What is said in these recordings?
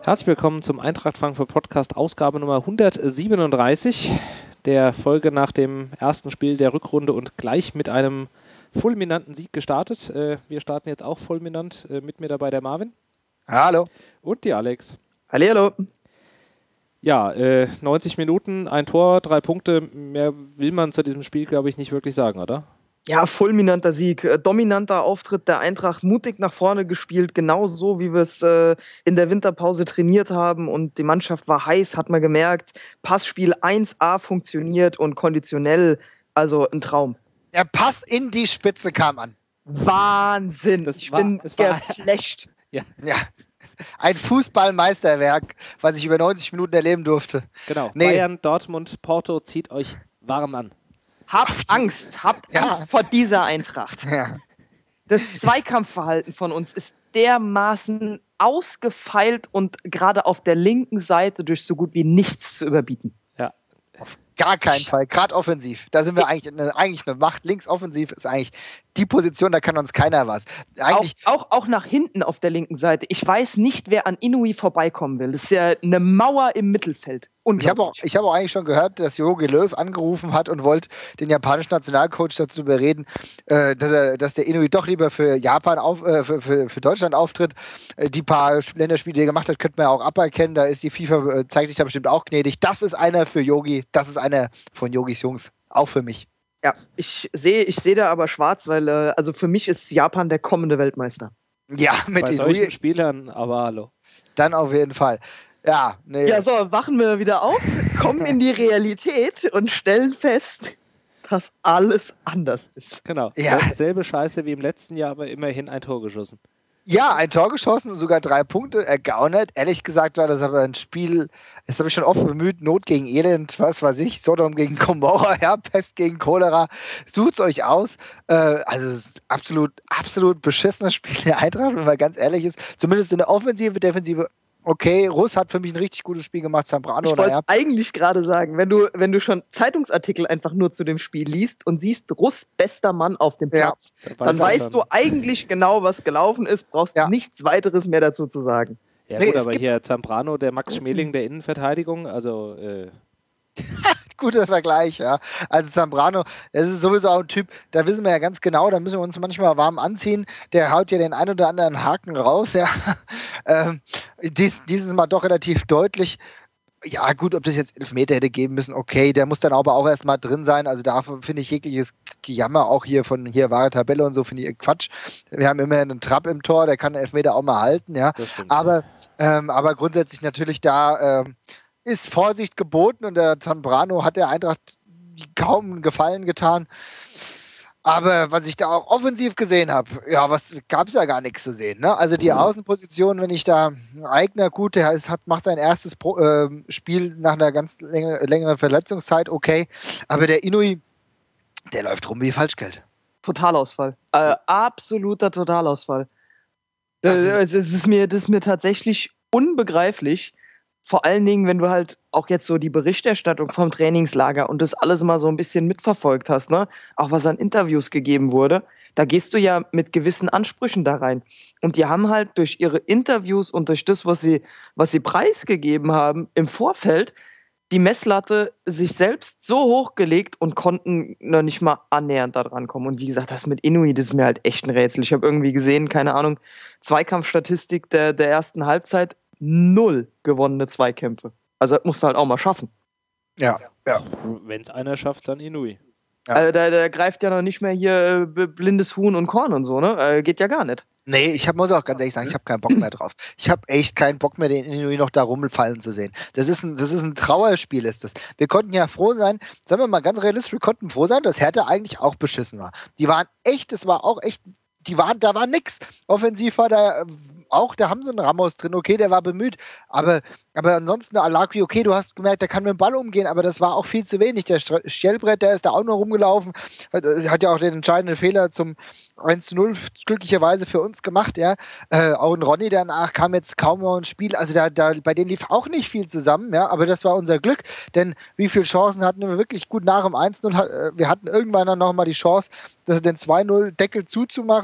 Herzlich willkommen zum Eintracht Frankfurt Podcast, Ausgabe Nummer 137, der Folge nach dem ersten Spiel der Rückrunde und gleich mit einem fulminanten Sieg gestartet. Wir starten jetzt auch fulminant, mit mir dabei der Marvin. Hallo. Und die Alex. Hallihallo. Ja, 90 Minuten, ein Tor, 3 Punkte, mehr will man zu diesem Spiel, glaube ich, nicht wirklich sagen, oder? Ja, fulminanter Sieg, dominanter Auftritt der Eintracht, mutig nach vorne gespielt, genauso wie wir es in der Winterpause trainiert haben und die Mannschaft war heiß, hat man gemerkt. Passspiel 1A funktioniert und konditionell, also ein Traum. Der Pass in die Spitze kam an. Wahnsinn, ich bin geflasht. Ja. Ein Fußballmeisterwerk, was ich über 90 Minuten erleben durfte. Genau, Bayern, Dortmund, Porto, zieht euch warm an. Habt Angst vor dieser Eintracht. Ja. Das Zweikampfverhalten von uns ist dermaßen ausgefeilt und gerade auf der linken Seite durch so gut wie nichts zu überbieten. Ja. Auf gar keinen Fall, gerade offensiv. Da sind wir eigentlich eine Macht. Links offensiv ist eigentlich die Position, da kann uns keiner was. Auch nach hinten auf der linken Seite. Ich weiß nicht, wer an Inouye vorbeikommen will. Das ist ja eine Mauer im Mittelfeld. Ich habe auch eigentlich schon gehört, dass Jogi Löw angerufen hat und wollte den japanischen Nationalcoach dazu bereden, dass der Inouye doch lieber für Japan für Deutschland auftritt. Die paar Länderspiele, die er gemacht hat, könnte man ja auch aberkennen. Da ist die FIFA, zeigt sich da bestimmt auch gnädig. Das ist einer für Jogi, das ist einer von Jogis Jungs. Auch für mich. Ja, ich sehe da aber schwarz, weil also für mich ist Japan der kommende Weltmeister. Ja, mit bei Inouye. Solchen Spielern, aber hallo. Dann auf jeden Fall. Ja, nee. Ja, so, wachen wir wieder auf, kommen in die Realität und stellen fest, dass alles anders ist. Genau, Ja. Selbe Scheiße wie im letzten Jahr, aber immerhin ein Tor geschossen. Ja, ein Tor geschossen und sogar 3 Punkte ergaunert. Ehrlich gesagt war das aber ein Spiel, das habe ich schon oft bemüht, Not gegen Elend, was weiß ich, Sodom gegen Gomorra, ja, Pest gegen Cholera. Sucht's euch aus. Also es ist absolut beschissenes Spiel der Eintracht, wenn man ganz ehrlich ist. Zumindest in der Offensive, Defensive. Okay, Russ hat für mich ein richtig gutes Spiel gemacht, Zambrano. Ich wollte es eigentlich gerade sagen, wenn du schon Zeitungsartikel einfach nur zu dem Spiel liest und siehst, Russ bester Mann auf dem Platz, dann weißt du eigentlich genau, was gelaufen ist, brauchst nichts weiteres mehr dazu zu sagen. Ja gut, aber hier Zambrano, der Max Schmeling der Innenverteidigung, also guter Vergleich, ja. Also Zambrano, das ist sowieso auch ein Typ, da wissen wir ja ganz genau, da müssen wir uns manchmal warm anziehen, der haut ja den ein oder anderen Haken raus, ja. Dieses Mal doch relativ deutlich. Ja gut, ob das jetzt Elfmeter hätte geben müssen, okay, der muss dann aber auch erstmal drin sein, also da finde ich jegliches Gejammer auch hier wahre Tabelle und so, finde ich Quatsch. Wir haben immerhin einen Trapp im Tor, der kann Elfmeter auch mal halten, ja. Aber grundsätzlich natürlich da ist Vorsicht geboten und der Zambrano hat der Eintracht kaum einen Gefallen getan. Aber was ich da auch offensiv gesehen habe, ja, was gab es ja gar nichts zu sehen. Ne? Also die Außenposition, wenn ich da Eigner, gut, der macht sein erstes Spiel nach einer ganz längeren Verletzungszeit, okay. Aber der Inouye, der läuft rum wie Falschgeld. Totalausfall. Absoluter Totalausfall. Das ist mir tatsächlich unbegreiflich. Vor allen Dingen, wenn du halt auch jetzt so die Berichterstattung vom Trainingslager und das alles mal so ein bisschen mitverfolgt hast, ne? Auch was an Interviews gegeben wurde, da gehst du ja mit gewissen Ansprüchen da rein. Und die haben halt durch ihre Interviews und durch das, was sie preisgegeben haben im Vorfeld, die Messlatte sich selbst so hochgelegt und konnten noch nicht mal annähernd da dran kommen. Und wie gesagt, das mit Inouye, das ist mir halt echt ein Rätsel. Ich habe irgendwie gesehen, keine Ahnung, Zweikampfstatistik der ersten Halbzeit, 0 gewonnene Zweikämpfe. Also das musst du halt auch mal schaffen. Ja. Wenn es einer schafft, dann Inouye. Ja. Also da greift ja noch nicht mehr hier blindes Huhn und Korn und so, ne? Geht ja gar nicht. Nee, muss auch ganz ehrlich sagen, ich habe keinen Bock mehr drauf. Ich habe echt keinen Bock mehr, den Inouye noch da rumfallen zu sehen. Das ist ein Trauerspiel, ist das. Wir konnten ja froh sein, sagen wir mal ganz realistisch, wir konnten froh sein, dass Hertha eigentlich auch beschissen war. Die waren echt, es war auch echt, da war nix. Offensiv war da auch, da haben sie einen Ramos drin, okay, der war bemüht, aber ansonsten der Alakwi, okay, du hast gemerkt, der kann mit dem Ball umgehen, aber das war auch viel zu wenig. Der Schellbrett, der ist da auch nur rumgelaufen, hat ja auch den entscheidenden Fehler zum 1:0 glücklicherweise für uns gemacht, ja. Auch ein Ronny danach kam jetzt kaum noch ins Spiel, also da bei denen lief auch nicht viel zusammen, ja, aber das war unser Glück, denn wie viele Chancen hatten wir wirklich gut nach dem 1:0, wir hatten irgendwann dann nochmal die Chance, den 2:0 Deckel zuzumachen.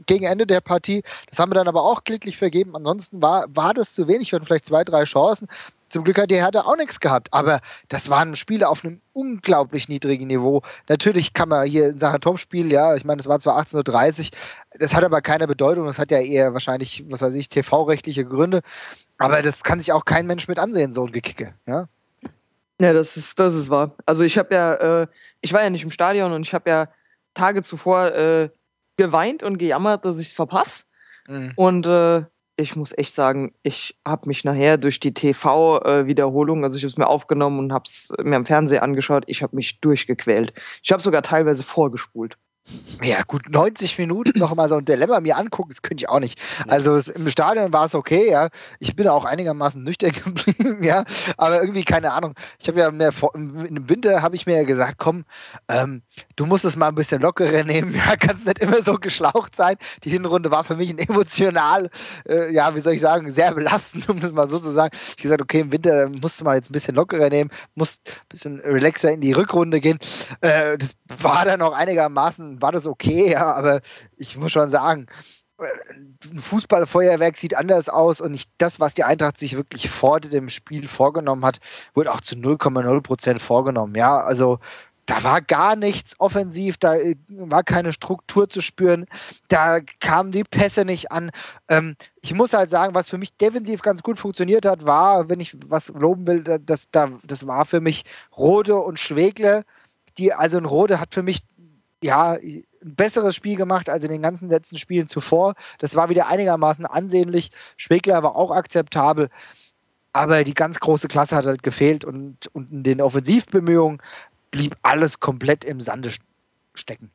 gegen Ende der Partie. Das haben wir dann aber auch glücklich vergeben. Ansonsten war das zu wenig. Wir hatten vielleicht 2, 3 Chancen. Zum Glück hat die Hertha auch nichts gehabt. Aber das waren Spiele auf einem unglaublich niedrigen Niveau. Natürlich kann man hier in Sachen Topspiel, ja, ich meine, es war zwar 18:30 Uhr, das hat aber keine Bedeutung. Das hat ja eher wahrscheinlich, was weiß ich, TV-rechtliche Gründe. Aber das kann sich auch kein Mensch mit ansehen, so ein Gekicke. Ja, Ja, das ist wahr. Also ich war ja nicht im Stadion und ich habe ja Tage zuvor geweint und gejammert, dass ich es verpasse. Mhm. Und ich muss echt sagen, ich habe mich nachher durch die TV-Wiederholung, also ich habe es mir aufgenommen und habe es mir am Fernseher angeschaut, ich habe mich durchgequält. Ich habe sogar teilweise vorgespult. Ja, gut, 90 Minuten noch mal so ein Dilemma mir angucken, das könnte ich auch nicht. Ja. Also im Stadion war es okay, ja. Ich bin auch einigermaßen nüchtern geblieben, ja. Aber irgendwie, keine Ahnung. Ich habe ja im Winter habe ich mir ja gesagt, komm, du musst es mal ein bisschen lockerer nehmen, ja, kannst nicht immer so geschlaucht sein. Die Hinrunde war für mich ein emotional, ja, wie soll ich sagen, sehr belastend, um das mal so zu sagen. Ich habe gesagt, okay, im Winter musst du mal jetzt ein bisschen lockerer nehmen, musst ein bisschen relaxer in die Rückrunde gehen. Das war dann auch einigermaßen, war das okay, ja, aber ich muss schon sagen, ein Fußballfeuerwerk sieht anders aus und nicht das, was die Eintracht sich wirklich vor dem Spiel vorgenommen hat, wurde auch zu 0,0% vorgenommen, ja, also da war gar nichts offensiv, da war keine Struktur zu spüren, da kamen die Pässe nicht an. Ich muss halt sagen, was für mich defensiv ganz gut funktioniert hat, war, wenn ich was loben will, das war für mich Rode und Schwegler, also ein Rode hat für mich ja, ein besseres Spiel gemacht als in den ganzen letzten Spielen zuvor. Das war wieder einigermaßen ansehnlich. Schwegler war auch akzeptabel. Aber die ganz große Klasse hat halt gefehlt und in den Offensivbemühungen blieb alles komplett im Sande stecken.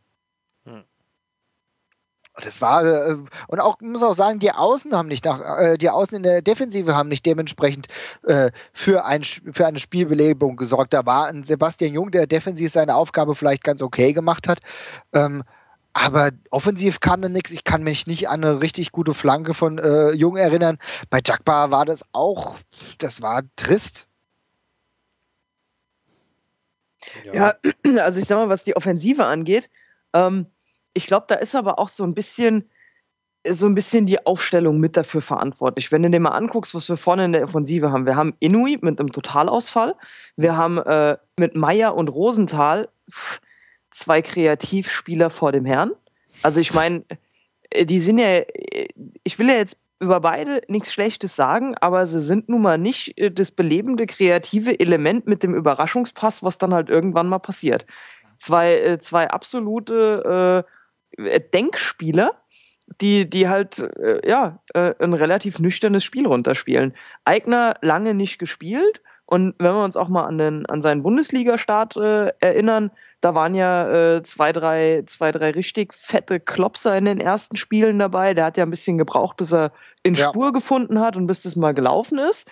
Das war, und auch, muss auch sagen, die Außen in der Defensive haben nicht dementsprechend für eine Spielbelebung gesorgt. Da war ein Sebastian Jung, der defensiv seine Aufgabe vielleicht ganz okay gemacht hat. Aber offensiv kam dann nichts. Ich kann mich nicht an eine richtig gute Flanke von Jung erinnern. Bei Jagba war das war trist. Ja, also ich sag mal, was die Offensive angeht, ich glaube, da ist aber auch so ein bisschen die Aufstellung mit dafür verantwortlich. Wenn du dir mal anguckst, was wir vorne in der Offensive haben. Wir haben Inui mit einem Totalausfall. Wir haben mit Meier und Rosenthal 2 Kreativspieler vor dem Herrn. Also ich meine, die sind ja, ich will ja jetzt über beide nichts Schlechtes sagen, aber sie sind nun mal nicht das belebende, kreative Element mit dem Überraschungspass, was dann halt irgendwann mal passiert. Zwei absolute Denkspieler, die halt ein relativ nüchternes Spiel runterspielen. Aigner lange nicht gespielt und wenn wir uns auch mal an seinen Bundesliga-Start erinnern, da waren ja 2, 3 richtig fette Klopser in den ersten Spielen dabei. Der hat ja ein bisschen gebraucht, bis er in Spur gefunden hat und bis das mal gelaufen ist.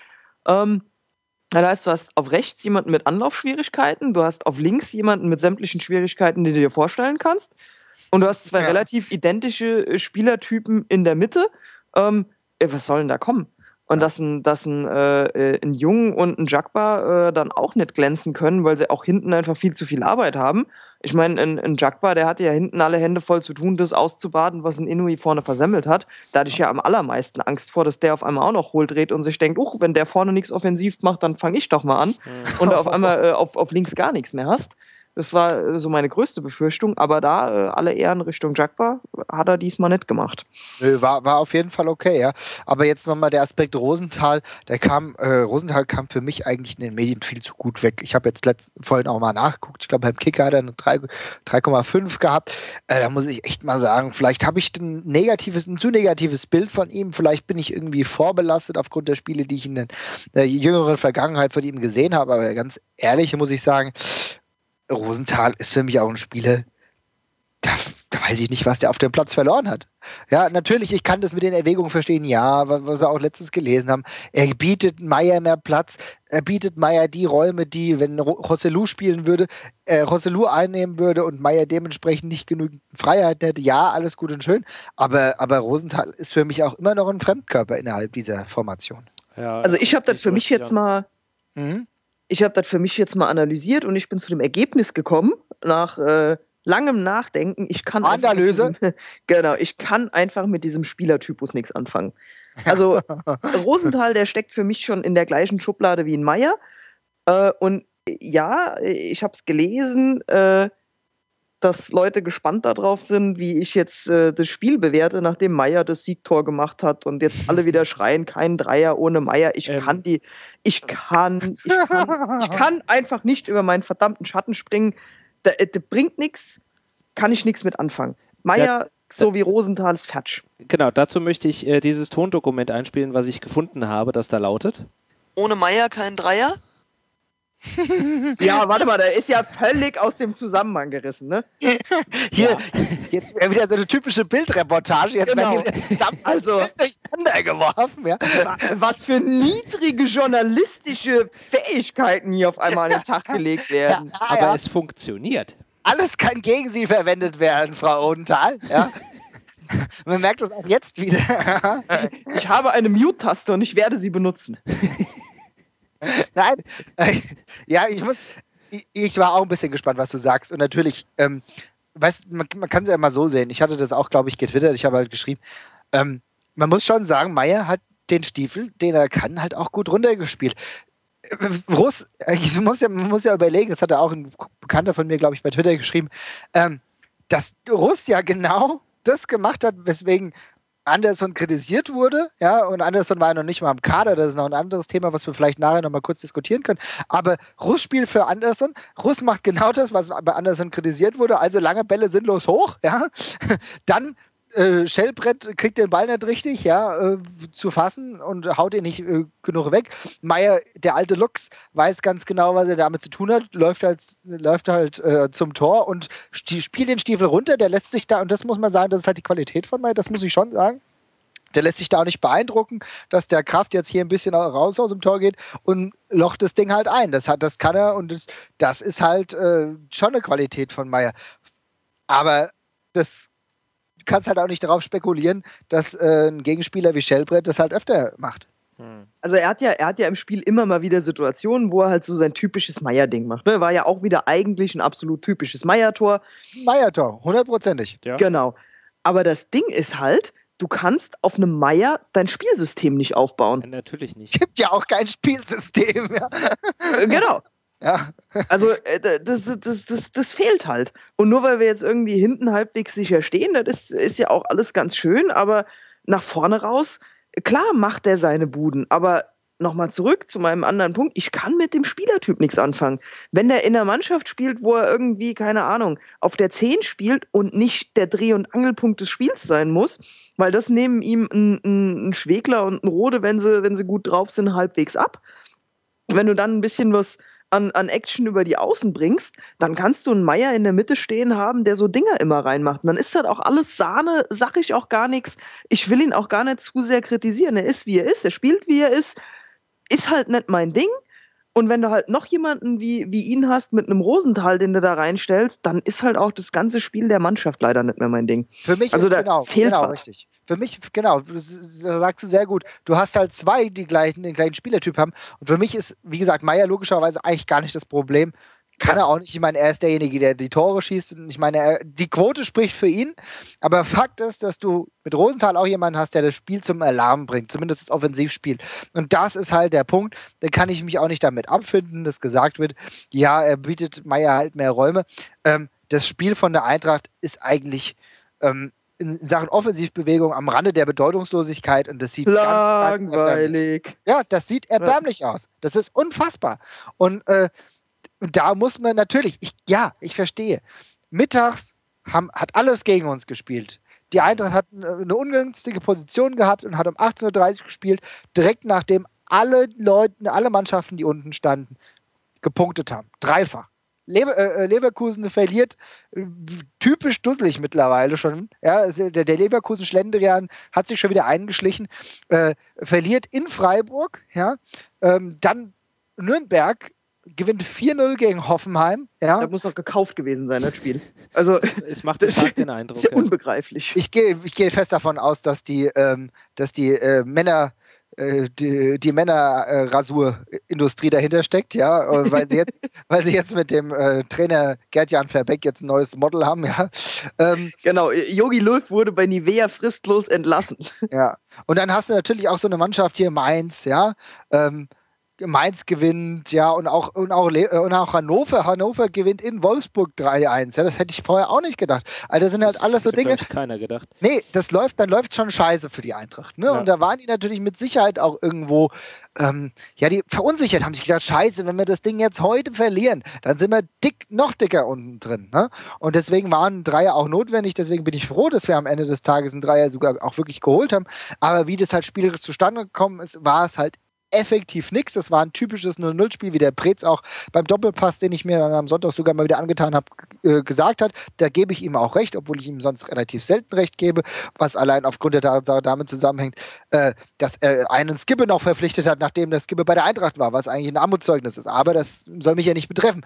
Das heißt, du hast auf rechts jemanden mit Anlaufschwierigkeiten, du hast auf links jemanden mit sämtlichen Schwierigkeiten, die du dir vorstellen kannst. Und du hast 2 relativ identische Spielertypen in der Mitte. Was soll denn da kommen? Und dass ein Jung und ein Jagba dann auch nicht glänzen können, weil sie auch hinten einfach viel zu viel Arbeit haben. Ich meine, ein Jagba, der hatte ja hinten alle Hände voll zu tun, das auszubaden, was ein Inui vorne versemmelt hat. Da hatte ich ja am allermeisten Angst vor, dass der auf einmal auch noch hohl dreht und sich denkt, wenn der vorne nichts offensiv macht, dann fange ich doch mal an. Und auf einmal auf links gar nichts mehr hast. Das war so meine größte Befürchtung, aber da alle Ehren Richtung Jagba hat er diesmal nicht gemacht. War auf jeden Fall okay, ja. Aber jetzt nochmal der Aspekt Rosenthal, Rosenthal kam für mich eigentlich in den Medien viel zu gut weg. Ich habe jetzt vorhin auch mal nachgeguckt, ich glaube beim Kicker hat er eine 3,5 gehabt. Da muss ich echt mal sagen, vielleicht habe ich ein zu negatives Bild von ihm, vielleicht bin ich irgendwie vorbelastet aufgrund der Spiele, die ich in der jüngeren Vergangenheit von ihm gesehen habe, aber ganz ehrlich muss ich sagen, Rosenthal ist für mich auch ein Spieler, da weiß ich nicht, was der auf dem Platz verloren hat. Ja, natürlich, ich kann das mit den Erwägungen verstehen, ja, was wir auch letztens gelesen haben. Er bietet Meier mehr Platz, er bietet Meier die Räume, die, wenn Rossellou spielen würde, Rossellou einnehmen würde und Meier dementsprechend nicht genügend Freiheit hätte. Ja, alles gut und schön, aber Rosenthal ist für mich auch immer noch ein Fremdkörper innerhalb dieser Formation. Ja, also ich habe das für mich jetzt mal analysiert und ich bin zu dem Ergebnis gekommen, nach langem Nachdenken, ich kann Analyse. Genau, ich kann einfach mit diesem Spielertypus nichts anfangen. Also Rosenthal, der steckt für mich schon in der gleichen Schublade wie ein Meier. Und ja, ich habe es gelesen, dass Leute gespannt darauf sind, wie ich jetzt das Spiel bewerte, nachdem Meier das Siegtor gemacht hat und jetzt alle wieder schreien, kein Dreier ohne Meier. Ich kann einfach nicht über meinen verdammten Schatten springen. Das bringt nichts, kann ich nichts mit anfangen. Meier, so wie Rosenthal, ist Fertsch. Genau, dazu möchte ich dieses Tondokument einspielen, was ich gefunden habe, das da lautet. Ohne Meier kein Dreier? Ja, warte mal, der ist ja völlig aus dem Zusammenhang gerissen, ne? Hier, jetzt wäre wieder so eine typische Bildreportage. Jetzt Genau. werden die Also durcheinander geworfen. Ja. was für niedrige journalistische Fähigkeiten hier auf einmal an den Tag gelegt werden. Ja, Aber ja. es funktioniert. Alles kann gegen Sie verwendet werden, Frau Odenthal. Ja. Man merkt das auch jetzt wieder. Ich habe eine Mute-Taste und ich werde sie benutzen. Nein, ja, ich war auch ein bisschen gespannt, was du sagst. Und natürlich, weißt, man kann es ja immer so sehen. Ich hatte das auch, glaube ich, getwittert. Ich habe halt geschrieben, man muss schon sagen, Meier hat den Stiefel, den er kann, halt auch gut runtergespielt. Russ, man muss ja überlegen, das hat auch ein Bekannter von mir, glaube ich, bei Twitter geschrieben, dass Russ ja genau das gemacht hat, weswegen Anderson kritisiert wurde, ja, und Anderson war ja noch nicht mal im Kader, das ist noch ein anderes Thema, was wir vielleicht nachher noch mal kurz diskutieren können, aber Russ spielt für Anderson, Russ macht genau das, was bei Anderson kritisiert wurde, also lange Bälle sinnlos hoch, ja, dann Schellbrett kriegt den Ball nicht richtig, ja, zu fassen und haut ihn nicht genug weg. Meier, der alte Lux, weiß ganz genau, was er damit zu tun hat, läuft halt zum Tor und spielt den Stiefel runter, der lässt sich da, und das muss man sagen, das ist halt die Qualität von Meier, das muss ich schon sagen. Der lässt sich da auch nicht beeindrucken, dass der Kraft jetzt hier ein bisschen raus aus dem Tor geht und locht das Ding halt ein. Das kann er, und das ist halt schon eine Qualität von Meier. Aber du kannst halt auch nicht darauf spekulieren, dass ein Gegenspieler wie Schellbrett das halt öfter macht. Also er hat ja im Spiel immer mal wieder Situationen, wo er halt so sein typisches Meier-Ding macht. Ne? War ja auch wieder eigentlich ein absolut typisches Meier-Tor. Das ist ein Meier-Tor, 100%. Ja. Genau. Aber das Ding ist halt, du kannst auf einem Meier dein Spielsystem nicht aufbauen. Natürlich nicht. Gibt ja auch kein Spielsystem. Ja. Genau. Ja. Also das fehlt halt. Und nur weil wir jetzt irgendwie hinten halbwegs sicher stehen, das ist ja auch alles ganz schön, aber nach vorne raus, klar macht er seine Buden, aber nochmal zurück zu meinem anderen Punkt, ich kann mit dem Spielertyp nichts anfangen. Wenn der in einer Mannschaft spielt, wo er irgendwie, keine Ahnung, auf der 10 spielt und nicht der Dreh- und Angelpunkt des Spiels sein muss, weil das nehmen ihm ein Schwegler und ein Rode, wenn sie gut drauf sind, halbwegs ab. Wenn du dann ein bisschen was an Action über die Außen bringst, dann kannst du einen Meier in der Mitte stehen haben, der so Dinger immer reinmacht. Und dann ist das auch alles Sahne, sag ich auch gar nichts. Ich will ihn auch gar nicht zu sehr kritisieren. Er ist, wie er ist, er spielt, wie er ist halt nicht mein Ding. Und wenn du halt noch jemanden wie ihn hast mit einem Rosenthal, den du da reinstellst, dann ist halt auch das ganze Spiel der Mannschaft leider nicht mehr mein Ding. Für mich also ist da fehlt was. Richtig. Für mich, genau, das sagst du sehr gut. Du hast halt zwei, die den gleichen Spielertyp haben. Und für mich ist, wie gesagt, Meier logischerweise eigentlich gar nicht das Problem. Kann er auch nicht. Ich meine, er ist derjenige, der die Tore schießt. Und ich meine, die Quote spricht für ihn. Aber Fakt ist, dass du mit Rosenthal auch jemanden hast, der das Spiel zum Alarm bringt. Zumindest das Offensivspiel. Und das ist halt der Punkt. Da kann ich mich auch nicht damit abfinden, dass gesagt wird, ja, er bietet Meier halt mehr Räume. Das Spiel von der Eintracht ist eigentlich in Sachen Offensivbewegung am Rande der Bedeutungslosigkeit, und das sieht langweilig. Das sieht erbärmlich aus. Das ist unfassbar. Und da muss man natürlich, ich verstehe. Mittags hat alles gegen uns gespielt. Die Eintracht hat eine ungünstige Position gehabt und hat um 18:30 Uhr gespielt, direkt nachdem alle Mannschaften, die unten standen, gepunktet haben. Dreifach. Leverkusen verliert, typisch dusselig mittlerweile schon. Ja, der Leverkusen-Schlendrian hat sich schon wieder eingeschlichen. Verliert in Freiburg. Ja, dann Nürnberg gewinnt 4-0 gegen Hoffenheim. Ja. Das muss doch gekauft gewesen sein, das Spiel. Also, es macht den Eindruck. Ist ja unbegreiflich. Ich gehe fest davon aus, dass die Männer die Männerrasurindustrie dahinter steckt, ja, weil sie jetzt mit dem Trainer Gerd-Jan Verbeck jetzt ein neues Model haben, ja. Genau, Jogi Löw wurde bei Nivea fristlos entlassen. Ja, und dann hast du natürlich auch so eine Mannschaft hier, Mainz, ja. Mainz gewinnt, ja, und auch Hannover. Hannover gewinnt in Wolfsburg 3-1. Ja, das hätte ich vorher auch nicht gedacht. Also das sind halt alles so Dinge. Das hätte, keiner gedacht. Nee, dann läuft schon scheiße für die Eintracht. Ne? Ja. Und da waren die natürlich mit Sicherheit auch irgendwo, die verunsichert, haben sich gedacht, scheiße, wenn wir das Ding jetzt heute verlieren, dann sind wir noch dicker unten drin. Ne? Und deswegen waren Dreier auch notwendig. Deswegen bin ich froh, dass wir am Ende des Tages einen Dreier sogar auch wirklich geholt haben. Aber wie das halt spielerisch zustande gekommen ist, war es halt effektiv nichts. Das war ein typisches 0-0-Spiel, wie der Preetz auch beim Doppelpass, den ich mir dann am Sonntag sogar mal wieder angetan habe, gesagt hat. Da gebe ich ihm auch recht, obwohl ich ihm sonst relativ selten recht gebe, was allein aufgrund der Tatsache damit zusammenhängt, dass er einen Skibbe noch verpflichtet hat, nachdem der Skibbe bei der Eintracht war, was eigentlich ein Armutszeugnis ist. Aber das soll mich ja nicht betreffen.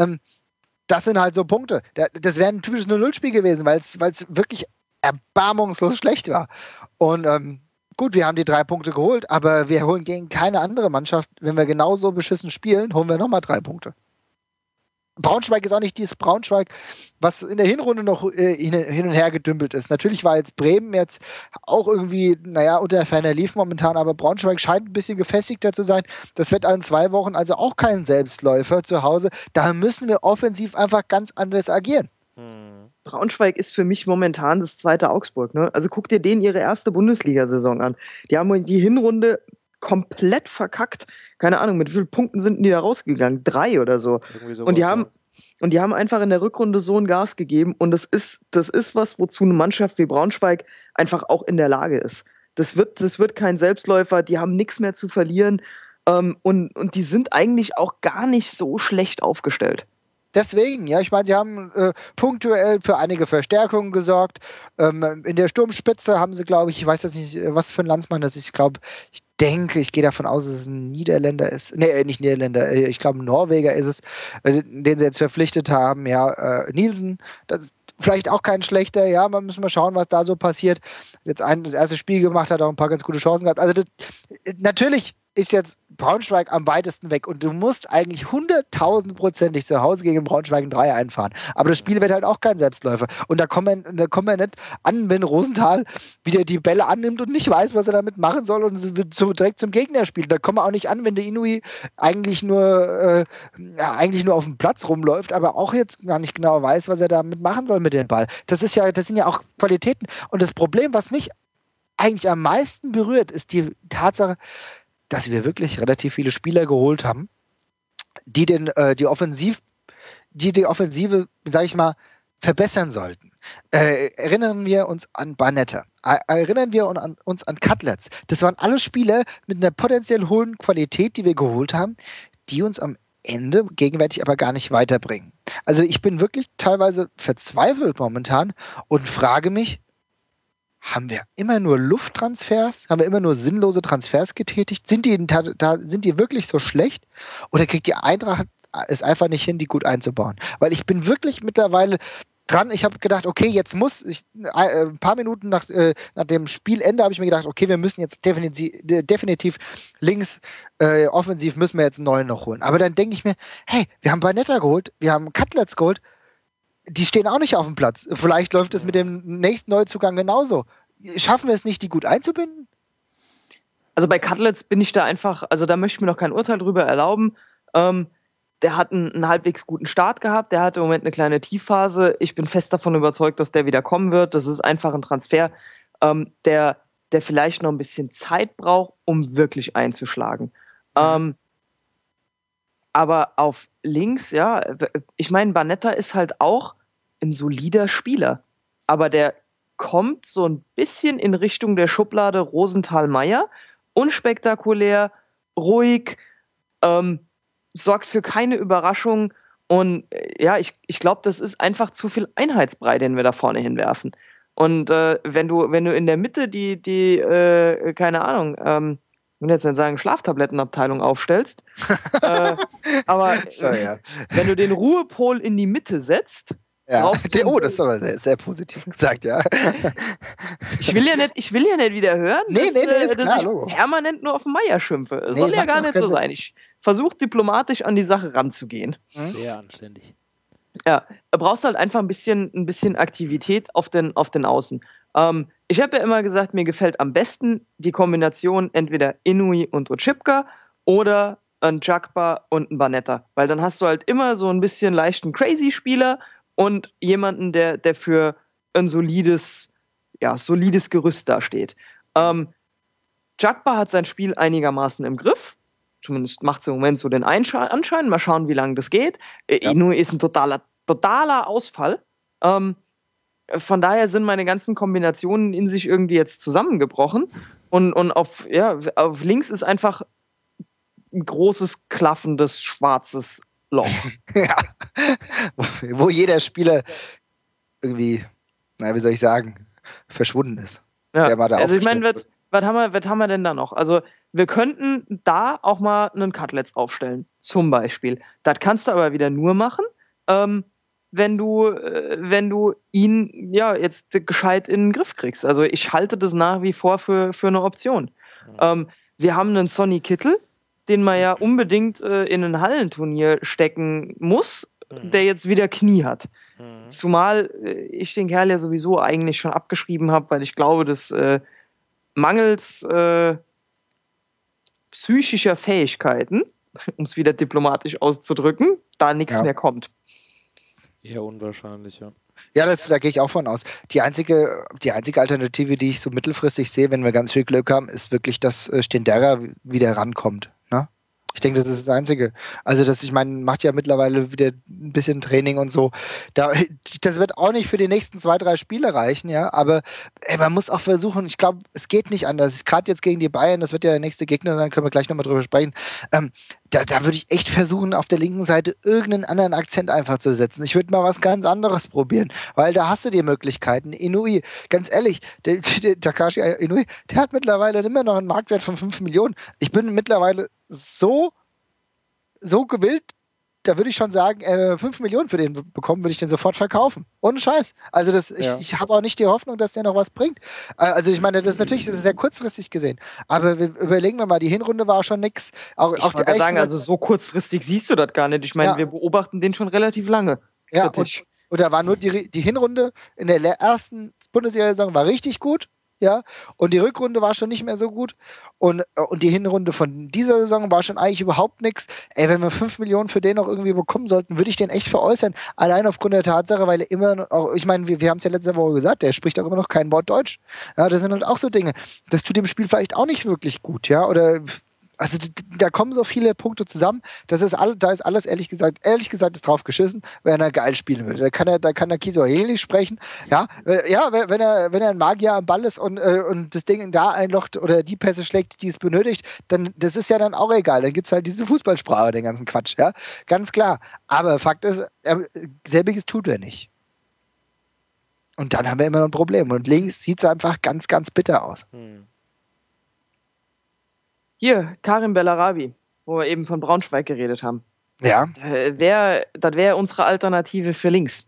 Das sind halt so Punkte. Das wäre ein typisches 0-0-Spiel gewesen, weil es wirklich erbarmungslos schlecht war. Und gut, wir haben die 3 Punkte geholt, aber wir holen gegen keine andere Mannschaft. Wenn wir genauso beschissen spielen, holen wir nochmal 3 Punkte. Braunschweig ist auch nicht dieses Braunschweig, was in der Hinrunde noch hin und her gedümpelt ist. Natürlich war jetzt Bremen jetzt auch irgendwie, unter ferner lief momentan, aber Braunschweig scheint ein bisschen gefestigter zu sein. Das wird in 2 Wochen also auch kein Selbstläufer zu Hause. Da müssen wir offensiv einfach ganz anders agieren. Braunschweig ist für mich momentan das zweite Augsburg. Ne? Also guck dir denen ihre erste Bundesliga-Saison an. Die haben die Hinrunde komplett verkackt. Keine Ahnung, mit wie vielen Punkten sind die da rausgegangen? 3 oder so. Und die haben einfach in der Rückrunde so ein Gas gegeben. Und das ist was, wozu eine Mannschaft wie Braunschweig einfach auch in der Lage ist. Das wird kein Selbstläufer. Die haben nichts mehr zu verlieren. Und die sind eigentlich auch gar nicht so schlecht aufgestellt. Deswegen, ja, ich meine, sie haben punktuell für einige Verstärkungen gesorgt. In der Sturmspitze haben sie, glaube ich weiß jetzt nicht, was für ein Landsmann das ist. Ich gehe davon aus, dass es ein Niederländer ist. Nee, nicht Niederländer, ich glaube ein Norweger ist es, den sie jetzt verpflichtet haben. Ja, Nielsen, das ist vielleicht auch kein schlechter. Ja, man müssen mal schauen, was da so passiert. Jetzt das erste Spiel gemacht, hat auch ein paar ganz gute Chancen gehabt. Also natürlich ist jetzt Braunschweig am weitesten weg und du musst eigentlich 100.000%ig zu Hause gegen Braunschweig einen Dreier einfahren. Aber das Spiel wird halt auch kein Selbstläufer. Und da kommen wir nicht an, wenn Rosenthal wieder die Bälle annimmt und nicht weiß, was er damit machen soll und direkt zum Gegner spielt. Da kommen wir auch nicht an, wenn der Inui eigentlich nur auf dem Platz rumläuft, aber auch jetzt gar nicht genau weiß, was er damit machen soll mit dem Ball. Das sind ja auch Qualitäten. Und das Problem, was mich eigentlich am meisten berührt, ist die Tatsache, dass wir wirklich relativ viele Spieler geholt haben, die die Offensive, sag ich mal, verbessern sollten. Erinnern wir uns an Barnetta. Erinnern wir uns an Cutlets. Das waren alles Spieler mit einer potenziell hohen Qualität, die wir geholt haben, die uns am Ende gegenwärtig aber gar nicht weiterbringen. Also ich bin wirklich teilweise verzweifelt momentan und frage mich, haben wir immer nur Lufttransfers? Haben wir immer nur sinnlose Transfers getätigt? Sind die wirklich so schlecht? Oder kriegt die Eintracht es einfach nicht hin, die gut einzubauen? Weil ich bin wirklich mittlerweile dran. Ich habe gedacht, okay, jetzt ein paar Minuten nach dem Spielende habe ich mir gedacht, okay, wir müssen jetzt definitiv links offensiv müssen wir jetzt einen neuen noch holen. Aber dann denke ich mir, hey, wir haben Barnetta geholt, wir haben Cutlets geholt, die stehen auch nicht auf dem Platz. Vielleicht läuft es mit dem nächsten Neuzugang genauso. Schaffen wir es nicht, die gut einzubinden? Also bei Cutlets bin ich da einfach, also da möchte ich mir noch kein Urteil drüber erlauben. Der hat einen halbwegs guten Start gehabt, der hat im Moment eine kleine Tiefphase. Ich bin fest davon überzeugt, dass der wieder kommen wird. Das ist einfach ein Transfer, der vielleicht noch ein bisschen Zeit braucht, um wirklich einzuschlagen. Aber auf links, ja, ich meine, Barnetta ist halt auch ein solider Spieler. Aber der kommt so ein bisschen in Richtung der Schublade Rosenthal-Meyer. Unspektakulär, ruhig, sorgt für keine Überraschung. Und ja, ich glaube, das ist einfach zu viel Einheitsbrei, den wir da vorne hinwerfen. Und wenn du in der Mitte die keine Ahnung, ich will jetzt nicht sagen, Schlaftablettenabteilung aber Sorry, ja. wenn du den Ruhepol in die Mitte setzt, Ja. Brauchst du- Oh, das ist aber sehr, sehr positiv gesagt, ja. Ich will ja nicht wieder hören, Nee, ist dass klar, ich Logo. permanent nur auf den Meier schimpfe. Nee, Soll ja macht gar doch nicht keinen so Sinn. sein. Ich versuche diplomatisch an die Sache ranzugehen. Sehr anständig. Ja, du brauchst halt einfach ein bisschen Aktivität auf den Außen. Ich habe ja immer gesagt, mir gefällt am besten die Kombination entweder Inui und Ochipka oder ein Jagba und ein Banetta. Weil dann hast du halt immer so ein bisschen leichten Crazy-Spieler und jemanden, der für ein solides Gerüst dasteht. Jagba hat sein Spiel einigermaßen im Griff. Zumindest macht es im Moment so den Anschein. Mal schauen, wie lange das geht. Ja. Inui ist ein totaler Ausfall. Von daher sind meine ganzen Kombinationen in sich irgendwie jetzt zusammengebrochen. Und auf links ist einfach ein großes, klaffendes, schwarzes Loch. Ja. Wo jeder Spieler irgendwie, wie soll ich sagen, verschwunden ist. Ja. Der mal da Also ich meine, aufgestellt was haben wir denn da noch? Also wir könnten da auch mal einen Cutlets aufstellen, zum Beispiel. Das kannst du aber wieder nur machen, wenn du ihn ja jetzt gescheit in den Griff kriegst. Also ich halte das nach wie vor für eine Option. Wir haben einen Sonny Kittel, den man ja unbedingt in ein Hallenturnier stecken muss, der jetzt wieder Knie hat. Zumal ich den Kerl ja sowieso eigentlich schon abgeschrieben habe, weil ich glaube, dass mangels psychischer Fähigkeiten, um es wieder diplomatisch auszudrücken, da nichts mehr kommt. Eher unwahrscheinlich, ja. Ja, da gehe ich auch von aus. Die einzige Alternative, die ich so mittelfristig sehe, wenn wir ganz viel Glück haben, ist wirklich, dass Stendera wieder rankommt. Ne? Ich denke, das ist das Einzige. Also, ich meine, macht ja mittlerweile wieder ein bisschen Training und so. Das wird auch nicht für die nächsten 2-3 Spiele reichen, ja. Aber man muss auch versuchen, ich glaube, es geht nicht anders. Gerade jetzt gegen die Bayern, das wird ja der nächste Gegner sein, können wir gleich nochmal drüber sprechen. Da würde ich echt versuchen, auf der linken Seite irgendeinen anderen Akzent einfach zu setzen. Ich würde mal was ganz anderes probieren, weil da hast du die Möglichkeiten. Inui, ganz ehrlich, der Takashi Inui, der hat mittlerweile immer noch einen Marktwert von 5 Millionen. Ich bin mittlerweile so gewillt, da würde ich schon sagen, 5 Millionen für den bekommen, würde ich den sofort verkaufen. Ohne Scheiß. Also ich habe auch nicht die Hoffnung, dass der noch was bringt. Also ich meine, das ist sehr kurzfristig gesehen. Aber überlegen wir mal, die Hinrunde war schon nix. Ich wollte sagen, also so kurzfristig siehst du das gar nicht. Ich meine, wir beobachten den schon relativ lange. Ja, und da war nur die Hinrunde in der ersten Bundesliga-Saison war richtig gut. Ja, und die Rückrunde war schon nicht mehr so gut und die Hinrunde von dieser Saison war schon eigentlich überhaupt nichts. Ey, wenn wir 5 Millionen für den noch irgendwie bekommen sollten, würde ich den echt veräußern. Allein aufgrund der Tatsache, weil er immer noch, auch, ich meine, wir haben es ja letzte Woche gesagt, der spricht auch immer noch kein Wort Deutsch. Ja, das sind halt auch so Dinge. Das tut dem Spiel vielleicht auch nicht wirklich gut, ja, oder also da kommen so viele Punkte zusammen, da ist alles ehrlich gesagt ist drauf geschissen, wenn er geil spielen würde. Da kann der Kisuaheli sprechen, ja, wenn er ein Magier am Ball ist und das Ding da einlocht oder die Pässe schlägt, die es benötigt, dann das ist ja dann auch egal, dann gibt's halt diese Fußballsprache, den ganzen Quatsch, ja, ganz klar. Aber Fakt ist, selbiges tut er nicht. Und dann haben wir immer noch ein Problem und links sieht's einfach ganz, ganz bitter aus. Hier, Karim Bellarabi, wo wir eben von Braunschweig geredet haben. Ja. Das wäre unsere Alternative für links.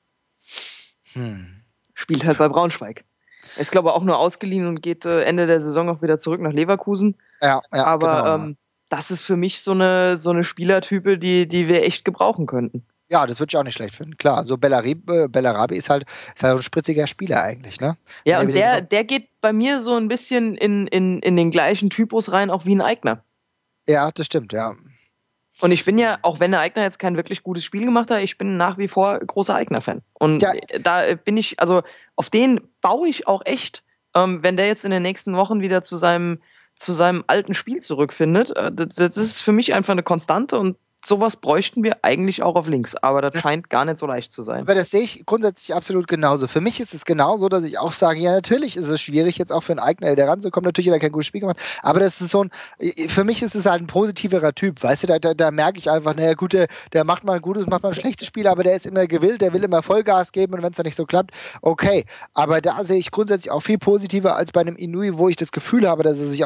Spielt halt bei Braunschweig. Ist, glaube ich, auch nur ausgeliehen und geht Ende der Saison auch wieder zurück nach Leverkusen. Ja, aber genau. Das ist für mich so eine Spielertype, die wir echt gebrauchen könnten. Ja, das würde ich auch nicht schlecht finden. Klar, so Bellarabi ist halt ein spritziger Spieler eigentlich, ne? Ja, und der geht bei mir so ein bisschen in den gleichen Typus rein, auch wie ein Eigner. Ja, das stimmt, ja. Und ich bin ja, auch wenn der Eigner jetzt kein wirklich gutes Spiel gemacht hat, ich bin nach wie vor großer Eigner-Fan. Und da bin ich, also auf den baue ich auch echt, wenn der jetzt in den nächsten Wochen wieder zu seinem alten Spiel zurückfindet. Das ist für mich einfach eine Konstante und sowas bräuchten wir eigentlich auch auf links, aber das scheint gar nicht so leicht zu sein. Aber das sehe ich grundsätzlich absolut genauso. Für mich ist es genauso, dass ich auch sage, ja, natürlich ist es schwierig, jetzt auch für einen Eigner wieder ranzukommen. Natürlich hat er kein gutes Spiel gemacht, aber das ist für mich ist es halt ein positiverer Typ, weißt du, da merke ich einfach, naja gut, der macht mal ein gutes, macht mal ein schlechtes Spiel, aber der ist immer gewillt, der will immer Vollgas geben und wenn es dann nicht so klappt, okay. Aber da sehe ich grundsätzlich auch viel positiver als bei einem Inui, wo ich das Gefühl habe, dass er sich auch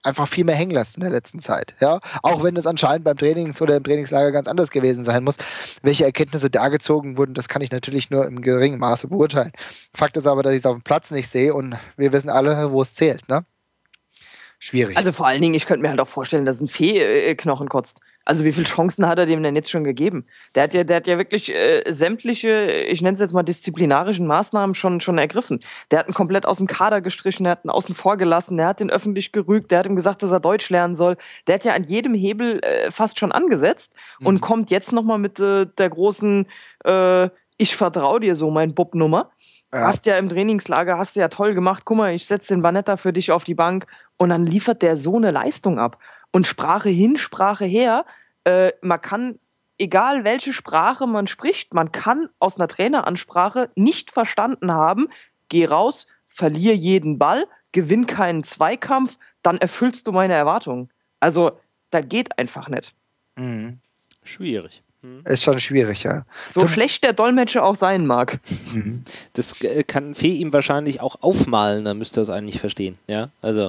einfach viel mehr hängen lässt in der letzten Zeit. Ja? Auch wenn es anscheinend beim Trainings- oder im Trainingslager ganz anders gewesen sein muss. Welche Erkenntnisse da gezogen wurden, das kann ich natürlich nur im geringen Maße beurteilen. Fakt ist aber, dass ich es auf dem Platz nicht sehe und wir wissen alle, wo es zählt. Ne? Schwierig. Also vor allen Dingen, ich könnte mir halt auch vorstellen, dass ein Knochen kotzt. Also wie viele Chancen hat er dem denn jetzt schon gegeben? Der hat ja wirklich sämtliche, ich nenne es jetzt mal disziplinarischen Maßnahmen schon ergriffen. Der hat ihn komplett aus dem Kader gestrichen, der hat ihn außen vor gelassen, der hat ihn öffentlich gerügt, der hat ihm gesagt, dass er Deutsch lernen soll. Der hat ja an jedem Hebel fast schon angesetzt und kommt jetzt nochmal mit der großen Ich vertraue dir so, mein Bub-Nummer. Ja. Hast ja im Trainingslager, hast du ja toll gemacht. Guck mal, ich setze den Vanetta für dich auf die Bank und dann liefert der so eine Leistung ab. Und Sprache hin, Sprache her, man kann, egal welche Sprache man spricht, man kann aus einer Traineransprache nicht verstanden haben, geh raus, verlier jeden Ball, gewinn keinen Zweikampf, dann erfüllst du meine Erwartungen. Also, das geht einfach nicht. Mhm. Schwierig. Ist schon schwierig, ja. So schlecht der Dolmetscher auch sein mag. Das kann Fee ihm wahrscheinlich auch aufmalen, dann müsste er es eigentlich verstehen. Ja, also.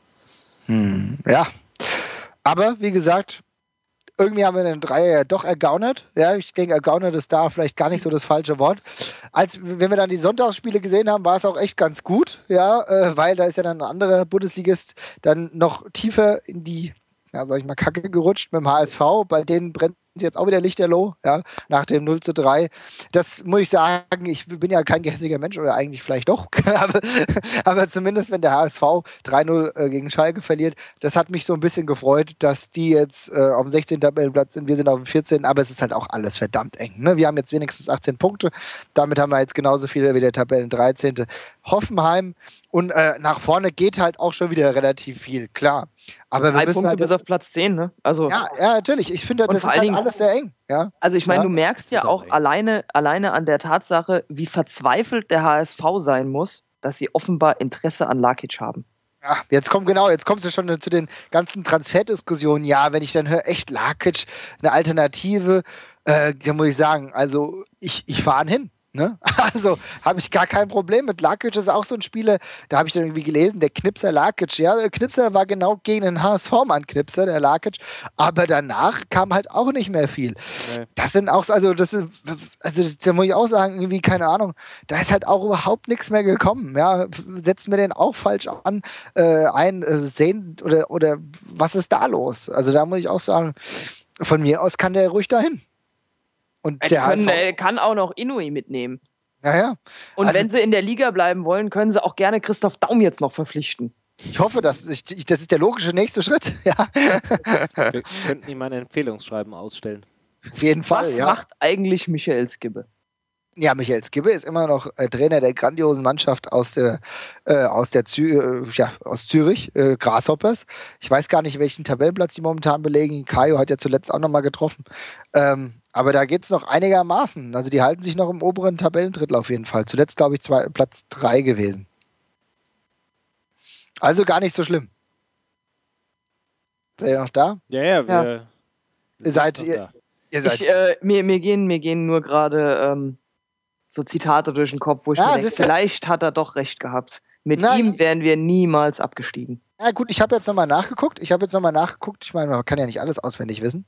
Ja. Aber, wie gesagt, irgendwie haben wir den Dreier ja doch ergaunert. Ja, ich denke, ergaunert ist da vielleicht gar nicht so das falsche Wort. Wenn wir dann die Sonntagsspiele gesehen haben, war es auch echt ganz gut, ja, weil da ist ja dann ein anderer Bundesligist dann noch tiefer in die, ja, sag ich mal, Kacke gerutscht mit dem HSV. Bei denen brennt jetzt auch wieder Lichterloh, ja, nach dem 0:3. Das muss ich sagen, ich bin ja kein gehässiger Mensch oder eigentlich vielleicht doch, aber zumindest wenn der HSV 3:0 gegen Schalke verliert, das hat mich so ein bisschen gefreut, dass die jetzt auf dem 16. Tabellenplatz sind, wir sind auf dem 14., aber es ist halt auch alles verdammt eng. Ne? Wir haben jetzt wenigstens 18 Punkte, damit haben wir jetzt genauso viele wie der Tabellen 13. Hoffenheim und nach vorne geht halt auch schon wieder relativ viel, klar. Aber 3 wir müssen Punkte halt bis auf Platz 10, ne? Also, ja, natürlich. Ich finde, Und das vor ist allen halt Dingen- alles sehr eng. Ja? Also ich meine, Ja, du merkst ja ist auch auch eng. alleine an der Tatsache, wie verzweifelt der HSV sein muss, dass sie offenbar Interesse an Lakic haben. Ja, jetzt kommst du schon zu den ganzen Transferdiskussionen. Ja, wenn ich dann höre, echt Lakic, eine Alternative, dann muss ich sagen, also ich fahre hin. Ne? Also habe ich gar kein Problem mit. Lakic ist auch so ein Spieler, da habe ich dann irgendwie gelesen, der Knipser Lakic, ja, der Knipser war genau gegen den HSV-Mann Knipser, der Lakic, aber danach kam halt auch nicht mehr viel. Nee. Das sind auch, also da muss ich auch sagen, irgendwie, keine Ahnung, da ist halt auch überhaupt nichts mehr gekommen, ja, setzen wir den auch falsch an, sehen, oder was ist da los? Also da muss ich auch sagen, von mir aus kann der ruhig dahin. Und der HSV, Kann auch noch Inui mitnehmen. ja. Und Also- wenn sie in der Liga bleiben wollen, können sie auch gerne Christoph Daum jetzt noch verpflichten. Ich hoffe, das ist der logische nächste Schritt. Ja, Wir könnten ihm ein Empfehlungsschreiben ausstellen. auf jeden Fall. Was Ja. macht eigentlich Michael Skibbe? Ja, Michael Skibbe ist immer noch Trainer der grandiosen Mannschaft aus Zürich, Grasshoppers. Ich weiß gar nicht, welchen Tabellenplatz die momentan belegen. Kajo hat ja zuletzt auch nochmal getroffen. Aber da geht es noch einigermaßen. Also die halten sich noch im oberen Tabellendrittel auf jeden Fall. Zuletzt, glaube ich, Platz 3 gewesen. Also gar nicht so schlimm. Seid ihr noch da? Ja, wir Ja. sind Seid noch ihr- da. Ihr seid Mir gehen nur gerade so Zitate durch den Kopf, wo ich Ja, mir denke, siehste. vielleicht hat er doch recht gehabt. Mit Nein. ihm wären wir niemals abgestiegen. Ja gut, ich habe jetzt nochmal nachgeguckt. Ich meine, man kann ja nicht alles auswendig wissen.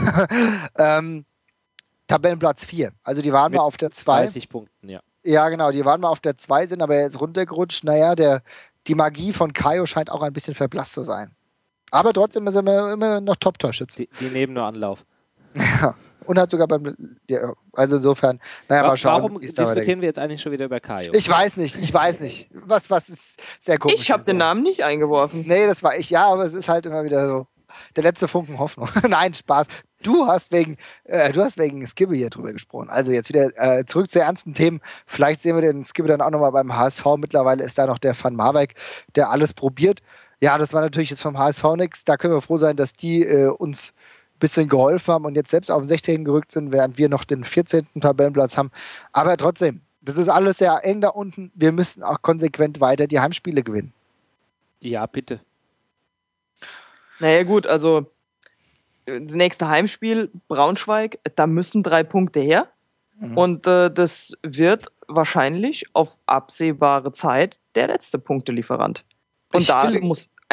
Tabellenplatz 4. Also die waren Mit mal auf der 2. 30 Punkten, ja. Ja, genau, die waren mal auf der 2, sind aber jetzt runtergerutscht. Naja, die Magie von Kajo scheint auch ein bisschen verblasst zu sein. Aber trotzdem ist er immer noch Top-Torschütze. Die nehmen nur Anlauf. Ja. Und hat sogar ja, also insofern, naja, mal schauen. Warum wie es da weitergeht. diskutieren wir jetzt eigentlich schon wieder über Kajo? Ich weiß nicht. Was ist sehr komisch. Ich habe den Namen nicht eingeworfen. Nee, das war ich, ja, aber es ist halt immer wieder so der letzte Funken Hoffnung. Nein, Spaß. Du hast wegen Skibbe hier drüber gesprochen. Also jetzt wieder zurück zu ernsten Themen. Vielleicht sehen wir den Skibbe dann auch nochmal beim HSV. Mittlerweile ist da noch der Van Marwijk, der alles probiert. Ja, das war natürlich jetzt vom HSV nichts. Da können wir froh sein, dass die uns ein bisschen geholfen haben und jetzt selbst auf den 16. gerückt sind, während wir noch den 14. Tabellenplatz haben. Aber trotzdem, das ist alles sehr eng da unten. Wir müssen auch konsequent weiter die Heimspiele gewinnen. Ja, bitte. Naja gut, also das nächste Heimspiel, Braunschweig, da müssen 3 Punkte her. Und das wird wahrscheinlich auf absehbare Zeit der letzte Punktelieferant. Und Ich da will- muss einfach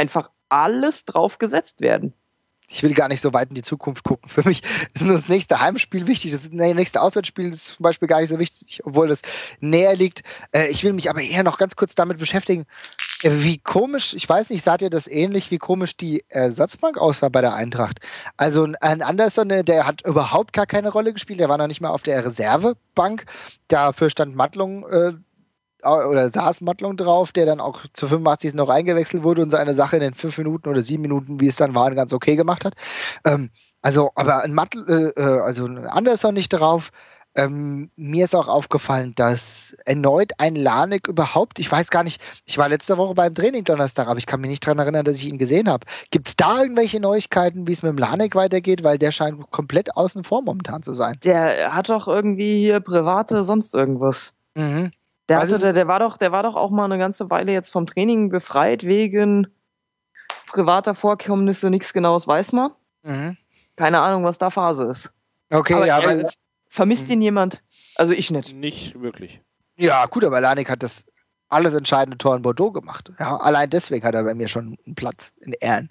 alles drauf gesetzt werden. Ich will gar nicht so weit in die Zukunft gucken. Für mich ist nur das nächste Heimspiel wichtig. Das nächste Auswärtsspiel ist zum Beispiel gar nicht so wichtig, obwohl das näher liegt. Ich will mich aber eher noch ganz kurz damit beschäftigen, wie komisch, ich weiß nicht, seht ihr das ähnlich, wie komisch die Ersatzbank aussah bei der Eintracht? Also ein Anderson, der hat überhaupt gar keine Rolle gespielt, der war noch nicht mal auf der Reservebank. Dafür stand Mattlung oder saß Mattlung drauf, der dann auch zur 85. noch eingewechselt wurde und seine Sache in den 5 Minuten oder 7 Minuten, wie es dann war, ganz okay gemacht hat. Aber ein Anderson nicht drauf. Mir ist auch aufgefallen, dass erneut ein Lanek überhaupt, ich weiß gar nicht, ich war letzte Woche beim Training Donnerstag, aber ich kann mich nicht daran erinnern, dass ich ihn gesehen habe. Gibt es da irgendwelche Neuigkeiten, wie es mit dem Lanek weitergeht? Weil der scheint komplett außen vor momentan zu sein. Der hat doch irgendwie hier private sonst irgendwas. Mhm. Der war doch auch mal eine ganze Weile jetzt vom Training befreit wegen privater Vorkommnisse, nichts Genaues weiß man. Mhm. Keine Ahnung, was da Phase ist. Okay, aber, ja, weil vermisst ihn jemand? Also ich nicht. Nicht wirklich. Ja, gut, aber Lanek hat das alles entscheidende Tor in Bordeaux gemacht. Ja, allein deswegen hat er bei mir schon einen Platz in Ehren.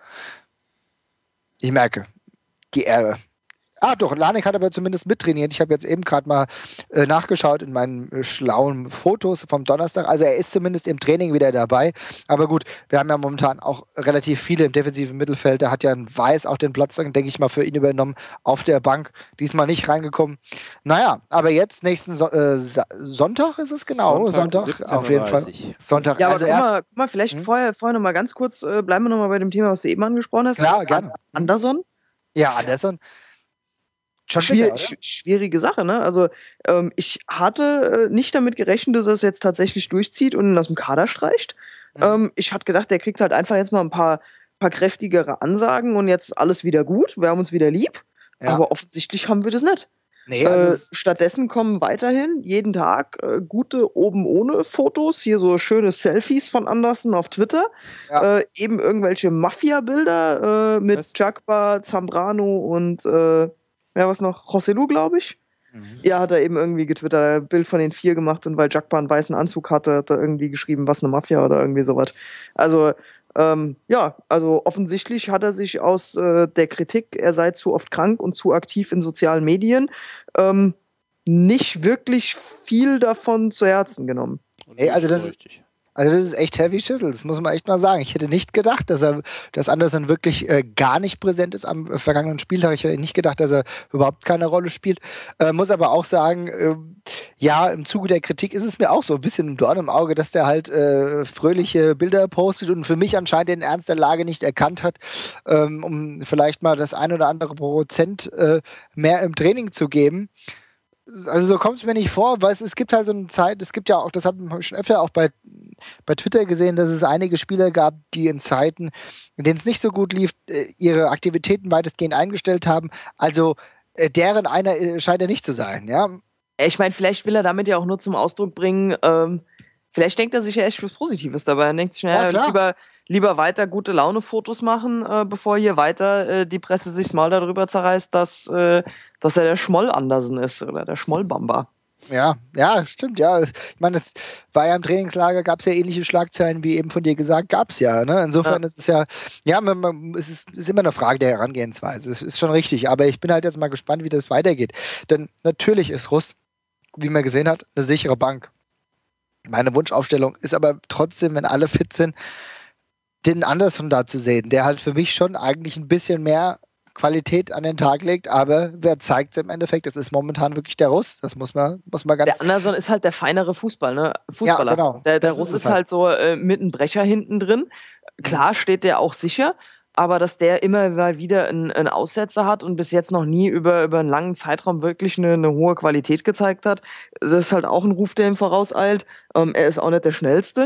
Ich merke die Ehre. Doch, Lanek hat aber zumindest mittrainiert. Ich habe jetzt eben gerade mal nachgeschaut in meinen schlauen Fotos vom Donnerstag. Also er ist zumindest im Training wieder dabei. Aber gut, wir haben ja momentan auch relativ viele im defensiven Mittelfeld. Da hat ja ein Weiß auch den Platz, denke ich mal, für ihn übernommen auf der Bank. Diesmal nicht reingekommen. Naja, aber jetzt nächsten Sonntag ist es genau. Sonntag auf jeden Fall. Sonntag. Ja, aber guck mal, vielleicht vorher noch mal ganz kurz, bleiben wir noch mal bei dem Thema, was du eben angesprochen hast. Klar, gerne. Anderson? Ja, Anderson. Schwierige Sache, ne? Also ich hatte nicht damit gerechnet, dass er es jetzt tatsächlich durchzieht und ihn aus dem Kader streicht. Ich hatte gedacht, der kriegt halt einfach jetzt mal ein paar kräftigere Ansagen und jetzt alles wieder gut. Wir haben uns wieder lieb. Ja. Aber offensichtlich haben wir das nicht. Nee, also stattdessen kommen weiterhin jeden Tag gute oben ohne Fotos, hier so schöne Selfies von Anderson auf Twitter, eben irgendwelche Mafia-Bilder mit Jagba, Zambrano und was noch? Joselu, glaube ich. Ja, hat er eben irgendwie getwittert, ein Bild von den 4 gemacht und weil Jagba einen weißen Anzug hatte, hat er irgendwie geschrieben, was eine Mafia oder irgendwie sowas. Also, also offensichtlich hat er sich aus der Kritik, er sei zu oft krank und zu aktiv in sozialen Medien, nicht wirklich viel davon zu Herzen genommen. Hey, also das ist echt Heavy Schissel, das muss man echt mal sagen. Ich hätte nicht gedacht, dass Anderson wirklich gar nicht präsent ist am vergangenen Spieltag. Ich hätte nicht gedacht, dass er überhaupt keine Rolle spielt. Muss aber auch sagen, im Zuge der Kritik ist es mir auch so ein bisschen ein Dorn im Auge, dass der halt fröhliche Bilder postet und für mich anscheinend den Ernst der Lage nicht erkannt hat, um vielleicht mal das 1 oder andere Prozent mehr im Training zu geben. Also so kommt es mir nicht vor, weil es gibt halt so eine Zeit, es gibt ja auch, das haben wir schon öfter auch bei Twitter gesehen, dass es einige Spieler gab, die in Zeiten, in denen es nicht so gut lief, ihre Aktivitäten weitestgehend eingestellt haben. Also deren einer scheint er nicht zu sein, ja. Ich meine, vielleicht will er damit ja auch nur zum Ausdruck bringen, vielleicht denkt er sich ja echt was Positives dabei. Er denkt sich, lieber weiter gute Laune-Fotos machen, bevor hier weiter die Presse sich mal darüber zerreißt, dass er der Schmoll-Andersen ist oder der Schmollbamba. Ja, stimmt, ja. Ich meine, es war ja im Trainingslager, gab es ja ähnliche Schlagzeilen, wie eben von dir gesagt, gab es ja. Ne? Insofern ist es es ist immer eine Frage der Herangehensweise. Es ist schon richtig, aber ich bin halt jetzt mal gespannt, wie das weitergeht. Denn natürlich ist Russ, wie man gesehen hat, eine sichere Bank. Meine Wunschaufstellung ist aber trotzdem, wenn alle fit sind, den Anderson da zu sehen, der halt für mich schon eigentlich ein bisschen mehr Qualität an den Tag legt, aber wer zeigt es im Endeffekt? Das ist momentan wirklich der Russ. Das muss man ganz... Der Anderson ist halt der feinere Fußballer. Ja, genau. Der Russ ist halt so mit einem Brecher hinten drin. Klar steht der auch sicher, aber dass der immer mal wieder einen Aussetzer hat und bis jetzt noch nie über einen langen Zeitraum wirklich eine hohe Qualität gezeigt hat, das ist halt auch ein Ruf, der ihm vorauseilt. Er ist auch nicht der Schnellste.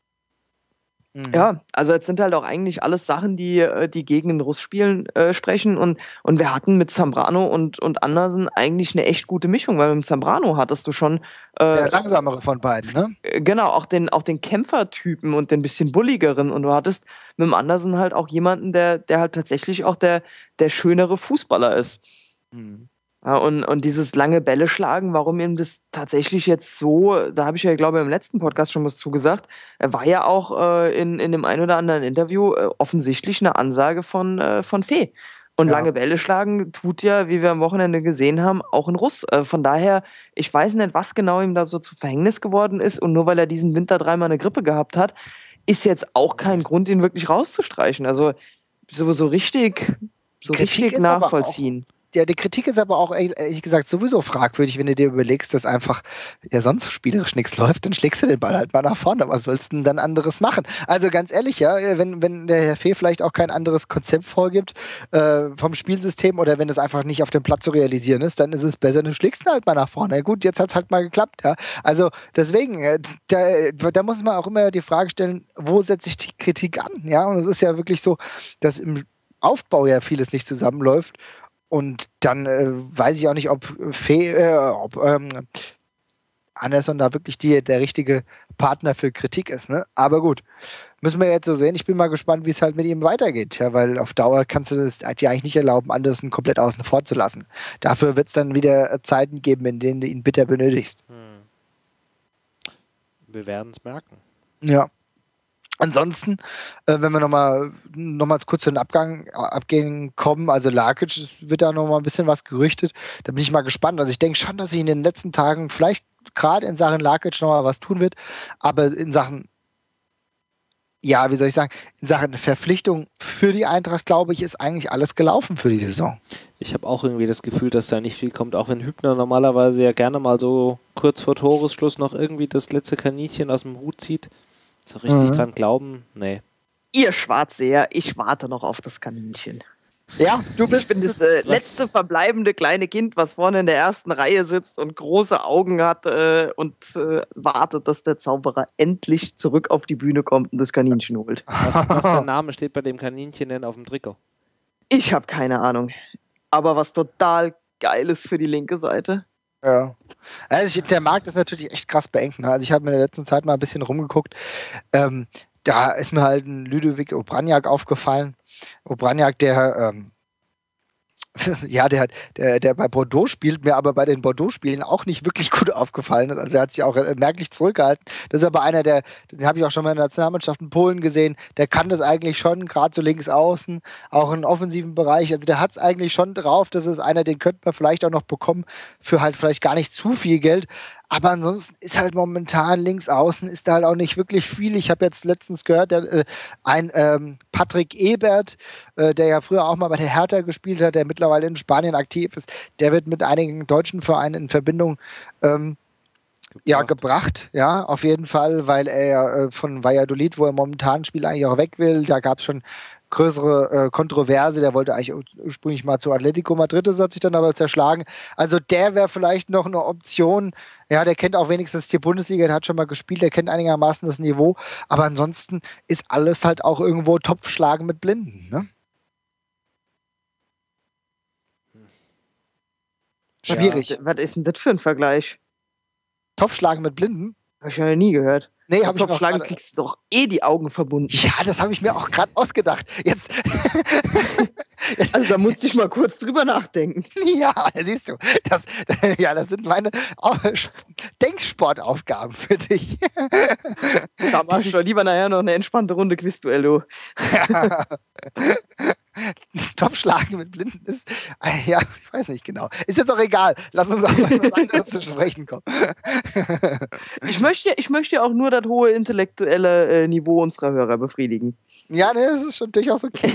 Ja, also jetzt sind halt auch eigentlich alles Sachen, die gegen den Russ sprechen und wir hatten mit Zambrano und Andersen eigentlich eine echt gute Mischung, weil mit Zambrano hattest du schon der langsamere von beiden, ne? Genau, auch den Kämpfertypen und den bisschen bulligeren und du hattest mit dem Andersen halt auch jemanden, der halt tatsächlich auch der schönere Fußballer ist. Ja, und dieses lange Bälle schlagen, warum ihm das tatsächlich jetzt so, da habe ich ja, glaube ich, im letzten Podcast schon was zugesagt, er war ja auch in dem ein oder anderen Interview offensichtlich eine Ansage von Fee. Und Ja. lange Bälle schlagen tut ja, wie wir am Wochenende gesehen haben, auch ein Russ. Von daher, ich weiß nicht, was genau ihm da so zu Verhängnis geworden ist. Und nur weil er diesen Winter dreimal eine Grippe gehabt hat, ist jetzt auch kein Grund, ihn wirklich rauszustreichen. Also so richtig Kritik ist aber auch nachvollziehen. Ja, die Kritik ist aber auch ehrlich gesagt sowieso fragwürdig, wenn du dir überlegst, dass einfach ja sonst spielerisch nichts läuft, dann schlägst du den Ball halt mal nach vorne. Was sollst du denn dann anderes machen? Also ganz ehrlich, ja, wenn der Herr Fee vielleicht auch kein anderes Konzept vorgibt vom Spielsystem oder wenn es einfach nicht auf dem Platz zu realisieren ist, dann ist es besser, du schlägst ihn halt mal nach vorne. Ja, gut, jetzt hat es halt mal geklappt, ja. Also deswegen, da muss man auch immer die Frage stellen, wo setze ich die Kritik an? Ja, und es ist ja wirklich so, dass im Aufbau ja vieles nicht zusammenläuft. Und dann weiß ich auch nicht, ob Anderson da wirklich der richtige Partner für Kritik ist. Ne? Aber gut, müssen wir jetzt so sehen. Ich bin mal gespannt, wie es halt mit ihm weitergeht. Ja, weil auf Dauer kannst du es dir eigentlich nicht erlauben, Anderson komplett außen vor zu lassen. Dafür wird es dann wieder Zeiten geben, in denen du ihn bitter benötigst. Wir werden es merken. Ja. Ansonsten, wenn wir nochmal kurz zu den Abgängen kommen, also Lakic wird da nochmal ein bisschen was gerüchtet, da bin ich mal gespannt. Also ich denke schon, dass sich in den letzten Tagen vielleicht gerade in Sachen Lakic nochmal was tun wird, aber in Sachen, ja, wie soll ich sagen, in Sachen Verpflichtung für die Eintracht, glaube ich, ist eigentlich alles gelaufen für die Saison. Ich habe auch irgendwie das Gefühl, dass da nicht viel kommt, auch wenn Hübner normalerweise ja gerne mal so kurz vor Toresschluss noch irgendwie das letzte Kaninchen aus dem Hut zieht. So richtig dran glauben? Nee. Ihr Schwarzseher, ich warte noch auf das Kaninchen. Ja, Ich bin das letzte verbleibende kleine Kind, was vorne in der ersten Reihe sitzt und große Augen hat und wartet, dass der Zauberer endlich zurück auf die Bühne kommt und das Kaninchen holt. Was für ein Name steht bei dem Kaninchen denn auf dem Trikot? Ich habe keine Ahnung. Aber was total geil ist für die linke Seite. Ja. Also der Markt ist natürlich echt krass beengt. Also ich habe mir in der letzten Zeit mal ein bisschen rumgeguckt. Da ist mir halt ein Ludovic Obraniak aufgefallen. Obraniak, der der bei Bordeaux spielt, mir aber bei den Bordeaux-Spielen auch nicht wirklich gut aufgefallen ist. Also er hat sich auch merklich zurückgehalten. Das ist aber einer, den habe ich auch schon mal in der Nationalmannschaft in Polen gesehen, der kann das eigentlich schon, gerade so links außen, auch im offensiven Bereich. Also der hat es eigentlich schon drauf. Das ist einer, den könnte man vielleicht auch noch bekommen für halt vielleicht gar nicht zu viel Geld. Aber ansonsten ist halt momentan links außen ist da halt auch nicht wirklich viel. Ich habe jetzt letztens gehört, ein Patrick Ebert, der ja früher auch mal bei der Hertha gespielt hat, der mittlerweile in Spanien aktiv ist, der wird mit einigen deutschen Vereinen in Verbindung gebracht, ja, auf jeden Fall, weil er ja von Valladolid, wo er momentan spielt, eigentlich auch weg will. Da gab es schon größere Kontroverse, der wollte eigentlich ursprünglich mal zu Atletico Madrid, das hat sich dann aber zerschlagen. Also der wäre vielleicht noch eine Option, ja, der kennt auch wenigstens die Bundesliga, der hat schon mal gespielt, der kennt einigermaßen das Niveau, aber ansonsten ist alles halt auch irgendwo Topfschlagen mit Blinden, ne? Schwierig. Was ist denn das für ein Vergleich? Topfschlagen mit Blinden? Habe ich noch nie gehört. Nee, habe ich noch Topfschlagen kriegst du doch die Augen verbunden. Ja, das habe ich mir auch gerade ausgedacht. Jetzt. Also da musste ich mal kurz drüber nachdenken. Ja, siehst du. Das sind meine Denksportaufgaben für dich. Da mach ich doch lieber nachher noch eine entspannte Runde Quizduell, du. Ja. Topschlagen mit Blinden ist, ja, ich weiß nicht genau. Ist jetzt auch egal. Lass uns auf was anderes zu sprechen kommen. Ich möchte auch nur das hohe intellektuelle Niveau unserer Hörer befriedigen. Ja, ne, das ist schon durchaus okay.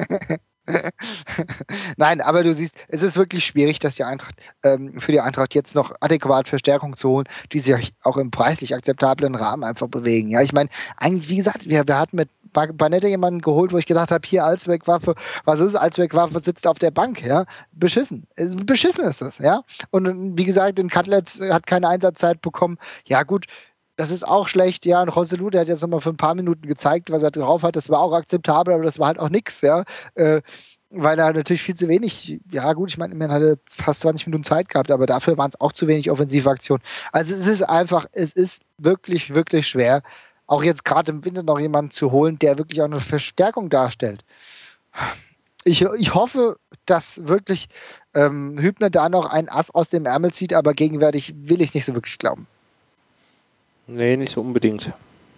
Nein, aber du siehst, es ist wirklich schwierig, dass für die Eintracht jetzt noch adäquat Verstärkung zu holen, die sich auch im preislich akzeptablen Rahmen einfach bewegen. Ja, ich meine, eigentlich, wie gesagt, wir hatten mit Banette jemanden geholt, wo ich gedacht habe, hier Allzweckwaffe, was ist Allzweckwaffe, sitzt auf der Bank, ja, beschissen ist das, ja, und wie gesagt, den Cutlets hat keine Einsatzzeit bekommen, ja gut, das ist auch schlecht, ja, und Roselu, der hat jetzt nochmal für ein paar Minuten gezeigt, was er drauf hat, das war auch akzeptabel, aber das war halt auch nix, ja, weil er natürlich viel zu wenig, ja gut, ich meine, man hatte fast 20 Minuten Zeit gehabt, aber dafür waren es auch zu wenig Offensivaktionen. Also es ist wirklich, wirklich schwer, auch jetzt gerade im Winter noch jemanden zu holen, der wirklich auch eine Verstärkung darstellt. Ich hoffe, dass wirklich Hübner da noch ein Ass aus dem Ärmel zieht, aber gegenwärtig will ich es nicht so wirklich glauben. Nee, nicht so unbedingt.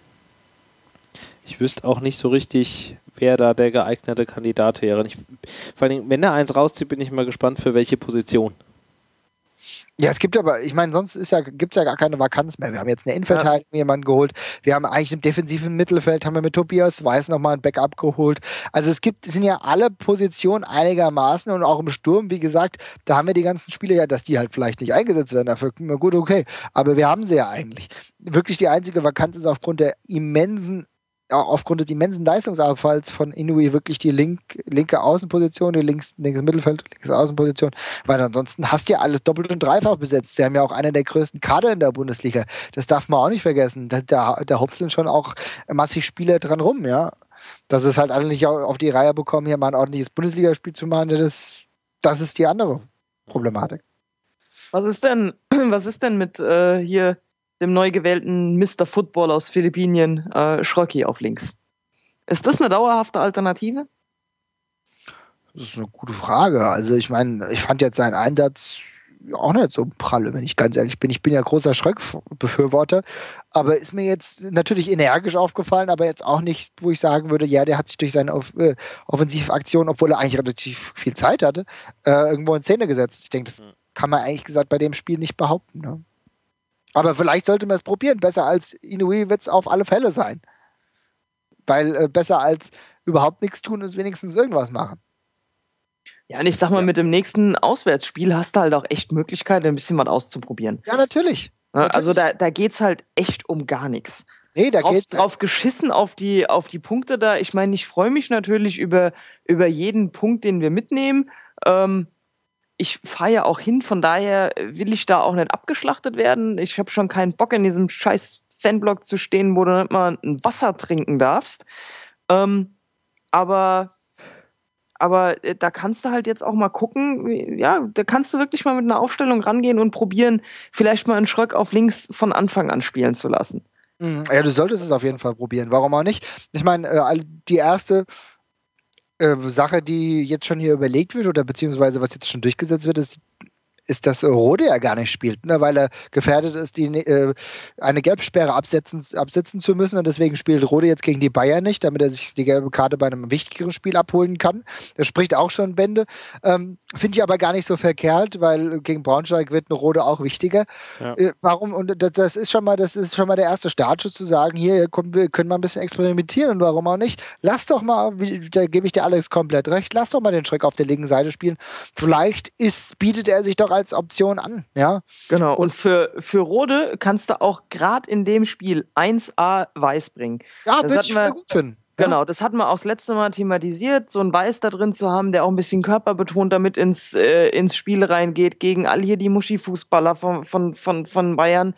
Ich wüsste auch nicht so richtig, wer da der geeignete Kandidat wäre. Vor allem, wenn er eins rauszieht, bin ich mal gespannt, für welche Position. Ja, es gibt aber, ich meine, sonst gibt es ja gar keine Vakanz mehr. Wir haben jetzt eine Innenverteidigung jemanden geholt. Wir haben eigentlich im defensiven Mittelfeld, haben wir mit Tobias Weiß nochmal ein Backup geholt. Also es sind ja alle Positionen einigermaßen und auch im Sturm, wie gesagt, da haben wir die ganzen Spieler ja, dass die halt vielleicht nicht eingesetzt werden. Dafür, na gut, okay. Aber wir haben sie ja eigentlich. Wirklich die einzige Vakanz ist aufgrund des immensen Leistungsabfalls von Inouye wirklich die linke Außenposition, die links Mittelfeld, linke Außenposition, weil ansonsten hast du ja alles doppelt und dreifach besetzt. Wir haben ja auch einen der größten Kader in der Bundesliga. Das darf man auch nicht vergessen. Da hopseln schon auch massig Spieler dran rum, ja. Dass es halt alle nicht auf die Reihe bekommen, hier mal ein ordentliches Bundesligaspiel zu machen, das ist die andere Problematik. Was ist denn mit hier dem neu gewählten Mr. Football aus Philippinien, Schröcki auf links? Ist das eine dauerhafte Alternative? Das ist eine gute Frage. Also ich meine, ich fand jetzt seinen Einsatz auch nicht so pralle, wenn ich ganz ehrlich bin. Ich bin ja großer Schröck-Befürworter, aber ist mir jetzt natürlich energisch aufgefallen, aber jetzt auch nicht, wo ich sagen würde, ja, der hat sich durch seine Offensivaktion, obwohl er eigentlich relativ viel Zeit hatte, irgendwo in Szene gesetzt. Ich denke, das kann man eigentlich gesagt bei dem Spiel nicht behaupten. Ne? Aber vielleicht sollte man es probieren. Besser als Inouye wird es auf alle Fälle sein. Weil besser als überhaupt nichts tun ist wenigstens irgendwas machen. Ja, und ich sag mal, mit dem nächsten Auswärtsspiel hast du halt auch echt Möglichkeiten, ein bisschen was auszuprobieren. Ja, natürlich. Also da geht's halt echt um gar nichts. Nee, da geht's drauf geschissen auf die Punkte da. Ich meine, ich freue mich natürlich über jeden Punkt, den wir mitnehmen. Ich fahre ja auch hin, von daher will ich da auch nicht abgeschlachtet werden. Ich habe schon keinen Bock, in diesem scheiß Fanblock zu stehen, wo du nicht mal ein Wasser trinken darfst. Aber da kannst du halt jetzt auch mal gucken, ja, da kannst du wirklich mal mit einer Aufstellung rangehen und probieren, vielleicht mal einen Schröck auf links von Anfang an spielen zu lassen. Ja, du solltest es auf jeden Fall probieren. Warum auch nicht? Ich meine, die erste Sache, die jetzt schon hier überlegt wird oder beziehungsweise was jetzt schon durchgesetzt wird, ist, dass Rode ja gar nicht spielt, ne, weil er gefährdet ist, eine Gelbsperre absetzen zu müssen und deswegen spielt Rode jetzt gegen die Bayern nicht, damit er sich die gelbe Karte bei einem wichtigeren Spiel abholen kann. Das spricht auch schon Bände. Finde ich aber gar nicht so verkehrt, weil gegen Braunschweig wird eine Rode auch wichtiger. Ja. Warum? Und das ist schon mal der erste Startschuss zu sagen, hier, komm, wir können mal ein bisschen experimentieren und warum auch nicht? Lass doch mal, da gebe ich dir Alex komplett recht, lass doch mal den Schreck auf der linken Seite spielen. Vielleicht bietet er sich doch als Option an, ja. Genau, und für Rode kannst du auch gerade in dem Spiel 1A Weiß bringen. Ja, würde ich gut finden. Genau, das hatten wir auch das letzte Mal thematisiert, so ein Weiß da drin zu haben, der auch ein bisschen körperbetont damit ins Spiel reingeht, gegen all hier die Muschi-Fußballer von Bayern.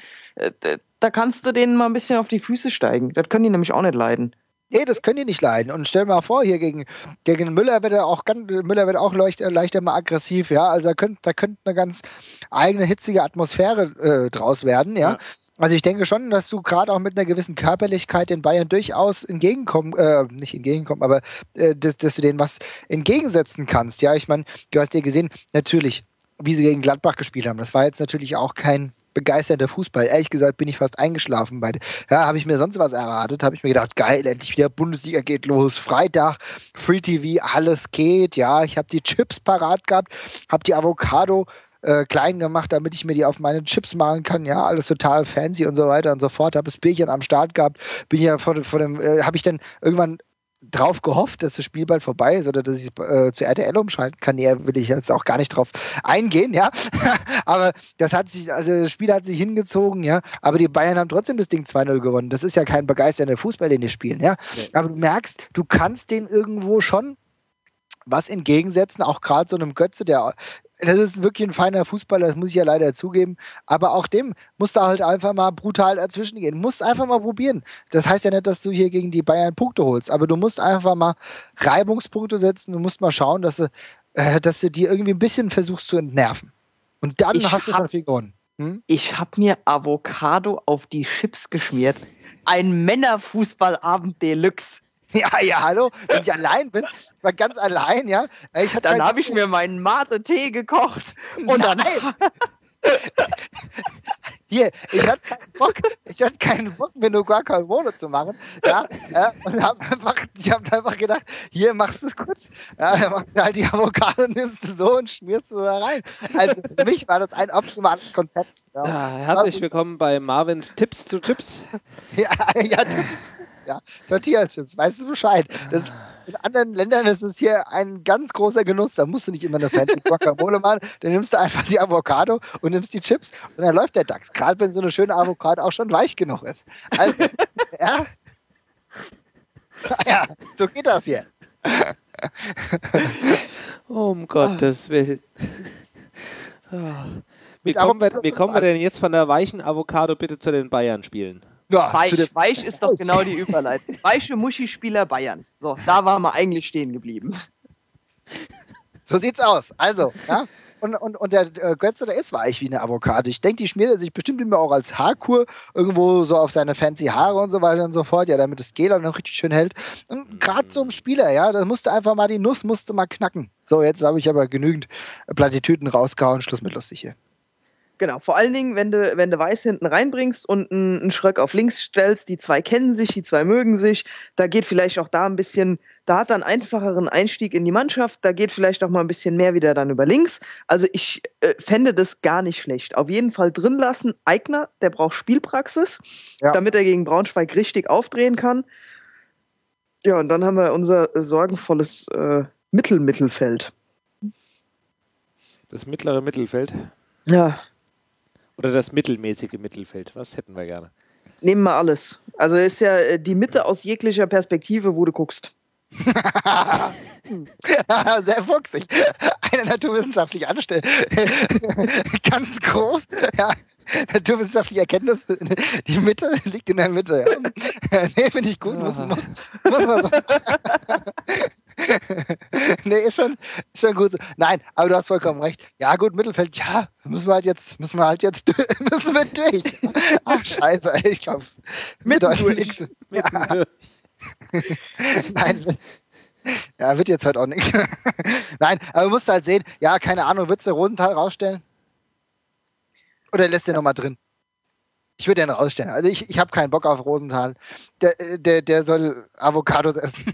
Da kannst du denen mal ein bisschen auf die Füße steigen. Das können die nämlich auch nicht leiden. Nee, das können die nicht leiden. Und stell dir mal vor, hier gegen Müller wird er auch leichter mal aggressiv, ja. Also da könnte eine ganz eigene hitzige Atmosphäre draus werden, ja. Also ich denke schon, dass du gerade auch mit einer gewissen Körperlichkeit den Bayern durchaus nicht entgegenkommen, aber dass du denen was entgegensetzen kannst, ja. Ich meine, du hast ja gesehen, natürlich, wie sie gegen Gladbach gespielt haben. Das war jetzt natürlich auch kein begeisternder Fußball. Ehrlich gesagt bin ich fast eingeschlafen habe ich mir sonst was erwartet, habe ich mir gedacht, geil, endlich wieder Bundesliga geht los, Freitag, Free TV, alles geht, ja, ich habe die Chips parat gehabt, habe die Avocado klein gemacht, damit ich mir die auf meine Chips machen kann, ja, alles total fancy und so weiter und so fort, habe das Bierchen am Start gehabt, habe ich dann irgendwann drauf gehofft, dass das Spiel bald vorbei ist oder dass ich zu RTL umschalten kann. Nee, will ich jetzt auch gar nicht drauf eingehen, ja. Aber das Spiel hat sich hingezogen, ja. Aber die Bayern haben trotzdem das Ding 2-0 gewonnen. Das ist ja kein begeisternder Fußball, den die spielen, ja. Aber du merkst, du kannst den irgendwo schon was entgegensetzen, auch gerade so einem Götze, das ist wirklich ein feiner Fußballer, das muss ich ja leider zugeben, aber auch dem musst du halt einfach mal brutal dazwischen gehen, musst einfach mal probieren. Das heißt ja nicht, dass du hier gegen die Bayern Punkte holst, aber du musst einfach mal Reibungspunkte setzen, du musst mal schauen, dass du dir irgendwie ein bisschen versuchst zu entnerven. Und dann hast du schon viel gewonnen. Ich habe mir Avocado auf die Chips geschmiert. Ein Männerfußballabend Deluxe. Ja, hallo, wenn ich allein bin, ich war ganz allein, ja. Dann habe ich mir meinen Mate-Tee gekocht und dann... Hier, ich hatte keinen Bock, mir nur Guacamole zu machen, ja, und ich habe einfach gedacht, hier, machst du es kurz, ja, dann machst du halt die Avocado, nimmst du so und schmierst du da rein. Also für mich war das ein optimales Konzept. Ja. Herzlich willkommen bei Marvins Tipps zu Chips. Ja, Tortilla-Chips, weißt du Bescheid. In anderen Ländern ist es hier ein ganz großer Genuss. Da musst du nicht immer eine fancy Guacamole machen. Dann nimmst du einfach die Avocado und nimmst die Chips und dann läuft der Dachs. Gerade wenn so eine schöne Avocado auch schon weich genug ist. Also, ja. Ja, so geht das hier. Um Gottes Willen. Wie kommen wir denn jetzt von der weichen Avocado bitte zu den Bayern-Spielen? Ja, Weich ist doch genau die Überleitung. Weiche Muschi-Spieler Bayern. So, da waren wir eigentlich stehen geblieben. So sieht's aus. Also, ja. Und der Götze, der ist weich wie eine Avocado. Ich denke, die schmiert er sich bestimmt immer auch als Haarkur irgendwo so auf seine fancy Haare und so weiter und so fort, ja, damit das Gel dann noch richtig schön hält. Und gerade so ein Spieler, ja, da musste einfach mal die Nuss mal knacken. So, jetzt habe ich aber genügend Plattitüden rausgehauen. Schluss mit lustig hier. Genau, vor allen Dingen, wenn du Weiß hinten reinbringst und einen Schröck auf links stellst, die zwei kennen sich, die zwei mögen sich, da geht vielleicht auch da ein bisschen, da hat er einen einfacheren Einstieg in die Mannschaft, da geht vielleicht auch mal ein bisschen mehr wieder dann über links. Also ich fände das gar nicht schlecht. Auf jeden Fall drin lassen. Aigner, der braucht Spielpraxis, damit er gegen Braunschweig richtig aufdrehen kann. Ja, und dann haben wir unser sorgenvolles Mittelfeld. Das mittlere Mittelfeld? Ja. Oder das mittelmäßige Mittelfeld? Was hätten wir gerne? Nehmen wir alles. Also ist ja die Mitte aus jeglicher Perspektive, wo du guckst. Sehr fuchsig. Eine naturwissenschaftliche Anstelle. Ganz groß. Ja. Naturwissenschaftliche Erkenntnis. Die Mitte liegt in der Mitte. Ja. Nee, finde ich gut. Muss man so. Nee, ist schon gut so. Nein, aber du hast vollkommen recht. Ja, gut, Mittelfeld, ja, müssen wir durch. Ach, scheiße, ey, ich glaube, durch. Ja. Nein, ja, wird jetzt heute auch nichts. Nein, aber du musst halt sehen, ja, keine Ahnung, würdest du Rosenthal rausstellen? Oder lässt du nochmal drin? Ich würde den rausstellen. Also ich habe keinen Bock auf Rosenthal. Der soll Avocados essen.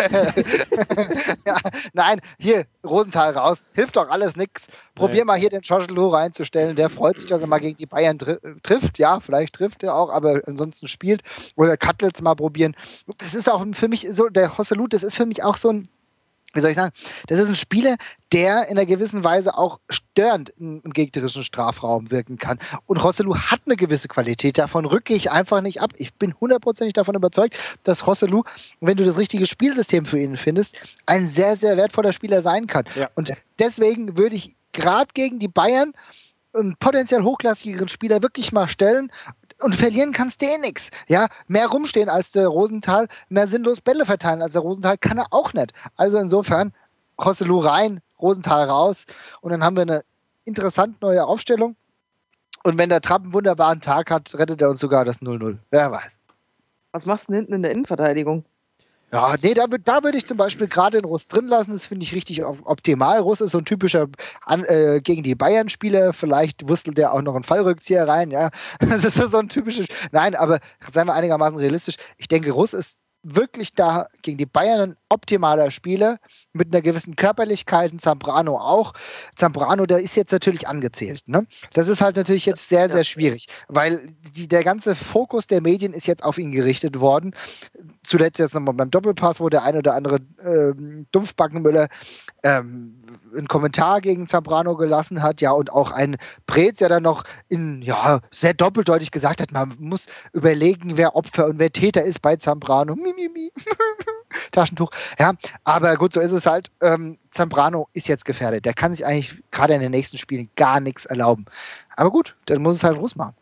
Ja, nein, hier, Rosenthal raus. Hilft doch alles nix. Probier mal hier den Schoschelo reinzustellen. Der freut sich, dass er mal gegen die Bayern trifft. Ja, vielleicht trifft er auch, aber ansonsten spielt. Oder Kattels mal probieren. Das ist auch für mich so, der José das ist für mich auch so ein, wie soll ich sagen, das ist ein Spieler, der in einer gewissen Weise auch störend im gegnerischen Strafraum wirken kann. Und Joselu hat eine gewisse Qualität, davon rücke ich einfach nicht ab. Ich bin 100% davon überzeugt, dass Joselu, wenn du das richtige Spielsystem für ihn findest, ein sehr, sehr wertvoller Spieler sein kann. Ja. Und deswegen würde ich gerade gegen die Bayern einen potenziell hochklassigeren Spieler wirklich mal stellen. Und verlieren kannst du nichts. Ja, mehr rumstehen als der Rosenthal, mehr sinnlos Bälle verteilen als der Rosenthal kann er auch nicht. Also insofern, Joselu rein, Rosenthal raus und dann haben wir eine interessant neue Aufstellung. Und wenn der Trapp einen wunderbaren Tag hat, rettet er uns sogar das 0-0. Wer weiß. Was machst du denn hinten in der Innenverteidigung? Ja, nee, da würde ich zum Beispiel gerade den Russ drin lassen. Das finde ich richtig optimal. Russ ist so ein typischer gegen die Bayern-Spieler. Vielleicht wurstelt der auch noch einen Fallrückzieher rein. Ja, das ist so ein typisches. Nein, aber seien wir einigermaßen realistisch. Ich denke, Russ ist wirklich da gegen die Bayern ein optimaler Spieler mit einer gewissen Körperlichkeit, ein Zambrano auch. Zambrano, der ist jetzt natürlich angezählt. Ne? Das ist halt natürlich jetzt sehr, sehr schwierig, weil der ganze Fokus der Medien ist jetzt auf ihn gerichtet worden. Zuletzt jetzt nochmal beim Doppelpass, wo der ein oder andere Dumpfbackenmüller einen Kommentar gegen Zambrano gelassen hat, ja, und auch ein Preetz, der dann noch sehr doppeldeutig gesagt hat, man muss überlegen, wer Opfer und wer Täter ist bei Zambrano. Taschentuch. Ja, aber gut, so ist es halt. Zambrano ist jetzt gefährdet. Der kann sich eigentlich gerade in den nächsten Spielen gar nichts erlauben. Aber gut, dann muss es halt Russ machen.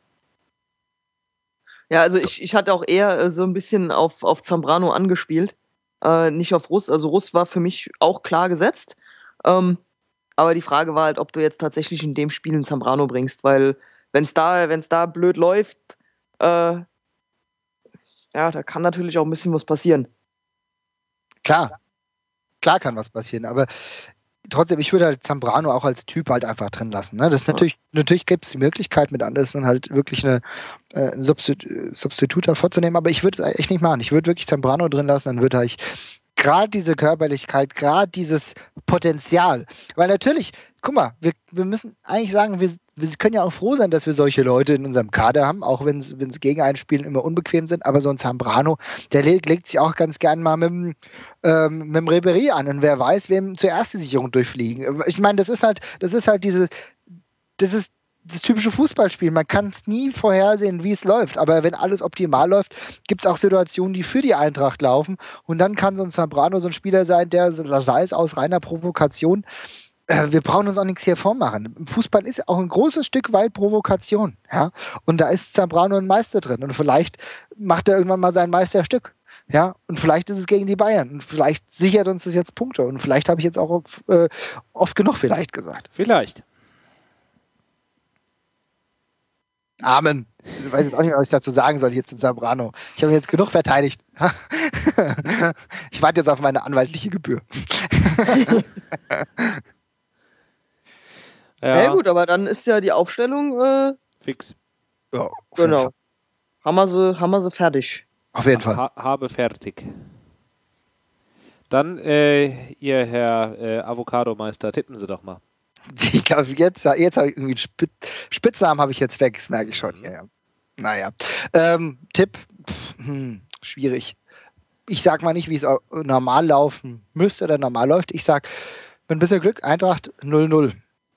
Ja, also ich hatte auch eher so ein bisschen auf Zambrano angespielt, nicht auf Russ. Also Russ war für mich auch klar gesetzt. Aber die Frage war halt, ob du jetzt tatsächlich in dem Spiel einen Zambrano bringst, weil wenn es da blöd läuft, da kann natürlich auch ein bisschen was passieren. Klar kann was passieren, aber trotzdem, ich würde halt Zambrano auch als Typ halt einfach drin lassen. Ne? Das natürlich gibt es die Möglichkeit, mit Anderson halt wirklich eine Substitut vorzunehmen, aber ich würde es echt nicht machen. Ich würde wirklich Zambrano drin lassen, dann würde ich gerade diese Körperlichkeit, gerade dieses Potenzial, weil natürlich, guck mal, wir müssen eigentlich sagen, wir können ja auch froh sein, dass wir solche Leute in unserem Kader haben, auch wenn es gegen einen Spielen immer unbequem sind, aber so ein Zambrano, der legt sich auch ganz gern mal mit dem Ribéry an und wer weiß, wem zuerst die Sicherung durchfliegen. Ich meine, das ist halt das typische Fußballspiel. Man kann es nie vorhersehen, wie es läuft. Aber wenn alles optimal läuft, gibt es auch Situationen, die für die Eintracht laufen. Und dann kann so ein Zambrano so ein Spieler sein, der sei es aus reiner Provokation. Wir brauchen uns auch nichts hier vormachen. Fußball ist auch ein großes Stück weit Provokation. Ja? Und da ist Zambrano ein Meister drin. Und vielleicht macht er irgendwann mal sein Meisterstück. Ja, und vielleicht ist es gegen die Bayern. Und vielleicht sichert uns das jetzt Punkte. Und vielleicht habe ich jetzt auch oft genug vielleicht gesagt. Vielleicht. Amen. Ich weiß jetzt auch nicht, was ich dazu sagen soll hier zu Zambrano. Ich habe jetzt genug verteidigt. Ich warte jetzt auf meine anwaltliche Gebühr. Ja gut, aber dann ist ja die Aufstellung fix. Ja, genau. Haben wir sie fertig. Auf jeden Fall. Habe fertig. Dann, ihr Herr Avocado-Meister, tippen Sie doch mal. Ich glaube, jetzt habe ich irgendwie einen Spitznamen habe ich jetzt weg, das merke ich schon. Ja. Naja. Tipp, schwierig. Ich sag mal nicht, wie es normal laufen müsste oder normal läuft. Ich sag, mit ein bisschen Glück, Eintracht 0-0.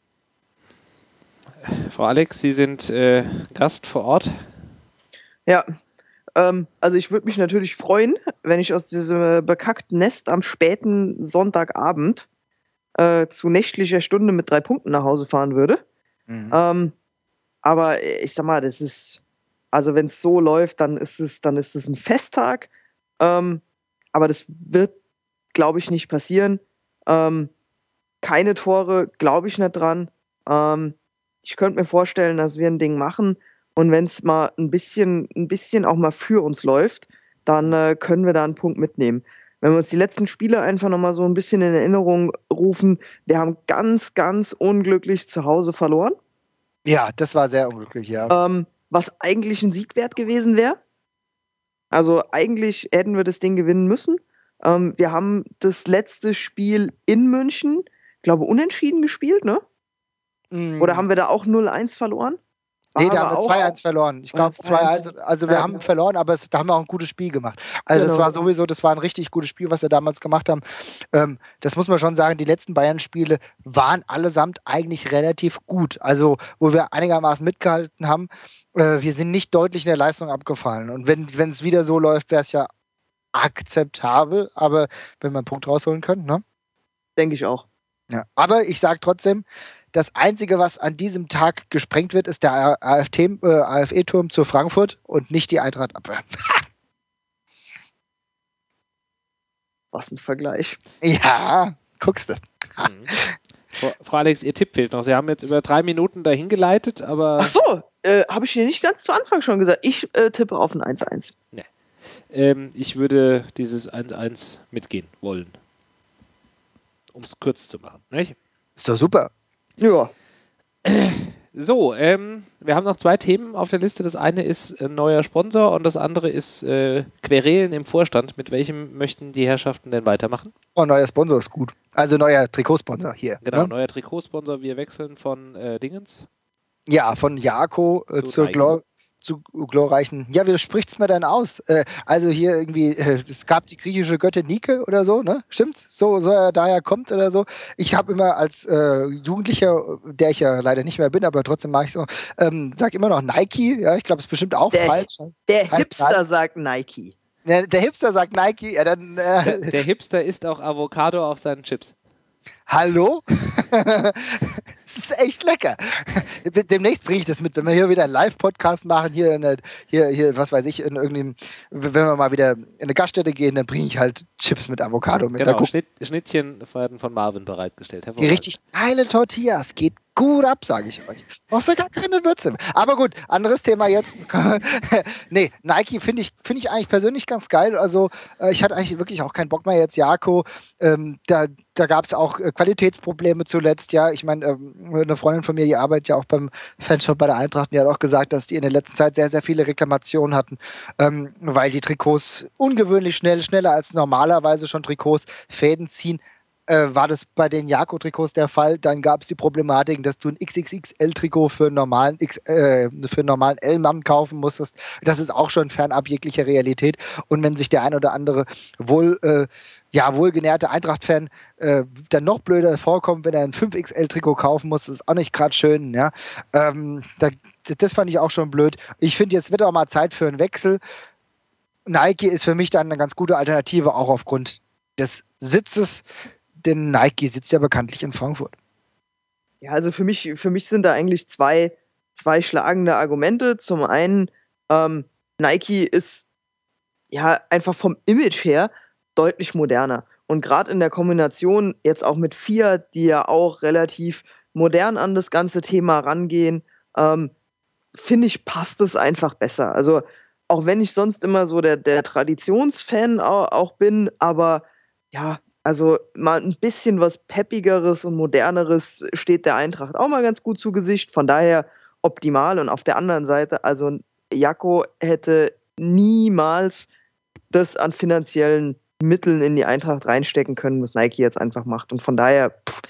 Frau Alex, Sie sind Gast vor Ort. Ja, also ich würde mich natürlich freuen, wenn ich aus diesem bekackten Nest am späten Sonntagabend zu nächtlicher Stunde mit 3 Punkten nach Hause fahren würde. Mhm. Aber ich sag mal, das ist, also wenn es so läuft, dann ist es ein Festtag. Aber das wird, glaube ich, nicht passieren. Keine Tore, glaube ich nicht dran. Ich könnte mir vorstellen, dass wir ein Ding machen. Und wenn es mal ein bisschen auch mal für uns läuft, dann können wir da einen Punkt mitnehmen. Wenn wir uns die letzten Spiele einfach nochmal so ein bisschen in Erinnerung rufen, wir haben ganz, ganz unglücklich zu Hause verloren. Ja, das war sehr unglücklich, ja. Was eigentlich ein Sieg wert gewesen wäre. Also eigentlich hätten wir das Ding gewinnen müssen. Wir haben das letzte Spiel in München, glaube unentschieden gespielt, ne? Oder haben wir da auch 0-1 verloren? Nee, da haben wir 2-1 verloren. Ich glaube 2-1. Also wir haben verloren, aber da haben wir auch ein gutes Spiel gemacht. Also genau. Das war ein richtig gutes Spiel, was wir damals gemacht haben. Das muss man schon sagen, die letzten Bayern-Spiele waren allesamt eigentlich relativ gut. Also wo wir einigermaßen mitgehalten haben, wir sind nicht deutlich in der Leistung abgefallen. Und wenn es wieder so läuft, wäre es ja akzeptabel, aber wenn wir einen Punkt rausholen können, ne? Denke ich auch. Ja, aber ich sage trotzdem, das Einzige, was an diesem Tag gesprengt wird, ist der AfE-Turm zu Frankfurt und nicht die Eintracht-Abwehr. Was ein Vergleich. Ja, guckst du. Frau Alex, Ihr Tipp fehlt noch. Sie haben jetzt über 3 Minuten dahin geleitet, aber... Ach so, habe ich dir nicht ganz zu Anfang schon gesagt. Ich tippe auf ein 1-1. Nee. Ich würde dieses 1-1 mitgehen wollen. Um es kurz zu machen, nicht? Ist doch super. Ja. So, wir haben noch 2 Themen auf der Liste. Das eine ist ein neuer Sponsor und das andere ist Querelen im Vorstand. Mit welchem möchten die Herrschaften denn weitermachen? Oh, neuer Sponsor ist gut. Also neuer Trikotsponsor hier. Genau, ne? Neuer Trikotsponsor. Wir wechseln von Dingens. Ja, von Jako zu glorreichen. Ja, wie spricht's mir denn aus? Also hier irgendwie, es gab die griechische Göttin Nike oder so, ne? Stimmt's? So er daher kommt oder so. Ich habe immer als Jugendlicher, der ich ja leider nicht mehr bin, aber trotzdem mache ich so, sag immer noch Nike. Ja, ich glaube, es ist bestimmt auch falsch. Der Hipster sagt Nike. Der Hipster sagt Nike. Ja, dann, der Hipster isst auch Avocado auf seinen Chips. Hallo? Das ist echt lecker. Demnächst bringe ich das mit, wenn wir hier wieder einen Live-Podcast machen, hier, was weiß ich, in irgendeinem, wenn wir mal wieder in eine Gaststätte gehen, dann bringe ich halt Chips mit Avocado mit. Genau, Schnittchen werden von Marvin bereitgestellt. Die richtig geile Tortillas, geht gut ab, sage ich euch. Brauchst du gar keine Würze. Aber gut, anderes Thema jetzt. Nee, Nike finde ich eigentlich persönlich ganz geil. Also ich hatte eigentlich wirklich auch keinen Bock mehr jetzt, Jako. Da gab es auch Qualitätsprobleme zuletzt. Ja, ich meine, eine Freundin von mir, die arbeitet ja auch beim Fanshop bei der Eintracht, die hat auch gesagt, dass die in der letzten Zeit sehr, sehr viele Reklamationen hatten, weil die Trikots ungewöhnlich schneller als normalerweise schon Trikots Fäden ziehen. War das bei den Jako-Trikots der Fall, dann gab es die Problematik, dass du ein XXXL-Trikot für einen normalen L-Mann kaufen musstest. Das ist auch schon fernab jeglicher Realität. Und wenn sich der ein oder andere wohlgenährte Eintracht-Fan dann noch blöder vorkommt, wenn er ein 5XL-Trikot kaufen muss, das ist auch nicht gerade schön. Ja? Das fand ich auch schon blöd. Ich finde, jetzt wird auch mal Zeit für einen Wechsel. Nike ist für mich dann eine ganz gute Alternative, auch aufgrund des Sitzes, denn Nike sitzt ja bekanntlich in Frankfurt. Ja, also für mich sind da eigentlich zwei schlagende Argumente. Zum einen, Nike ist ja einfach vom Image her deutlich moderner. Und gerade in der Kombination jetzt auch mit Fiat, die ja auch relativ modern an das ganze Thema rangehen, finde ich, passt es einfach besser. Also auch wenn ich sonst immer so der Traditionsfan auch bin, aber ja, also mal ein bisschen was Peppigeres und Moderneres steht der Eintracht auch mal ganz gut zu Gesicht. Von daher optimal. Und auf der anderen Seite, also Jako hätte niemals das an finanziellen Mitteln in die Eintracht reinstecken können, was Nike jetzt einfach macht. Und von daher,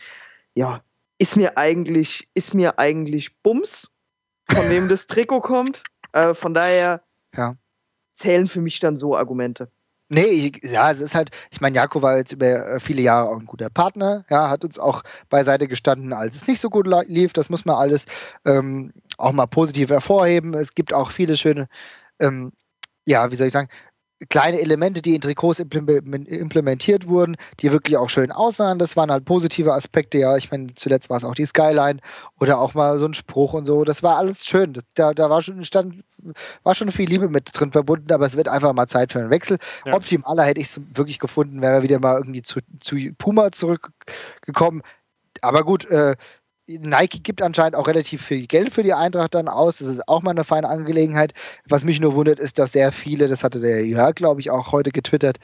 ist mir eigentlich Bums, von wem das Trikot kommt. Von daher zählen für mich dann so Argumente. Nee, es ist halt, ich meine, Jako war jetzt über viele Jahre auch ein guter Partner, ja, hat uns auch beiseite gestanden, als es nicht so gut lief. Das muss man alles auch mal positiv hervorheben. Es gibt auch viele schöne, wie soll ich sagen, kleine Elemente, die in Trikots implementiert wurden, die wirklich auch schön aussahen. Das waren halt positive Aspekte. Ja, ich meine, zuletzt war es auch die Skyline oder auch mal so ein Spruch und so. Das war alles schön. Da war schon viel Liebe mit drin verbunden, aber es wird einfach mal Zeit für einen Wechsel. Ja. Optimaler hätte ich es wirklich gefunden, wäre wieder mal irgendwie zu Puma zurückgekommen. Aber gut, Nike gibt anscheinend auch relativ viel Geld für die Eintracht dann aus. Das ist auch mal eine feine Angelegenheit. Was mich nur wundert, ist, dass sehr viele, das hatte der Jörg, glaube ich, auch heute getwittert,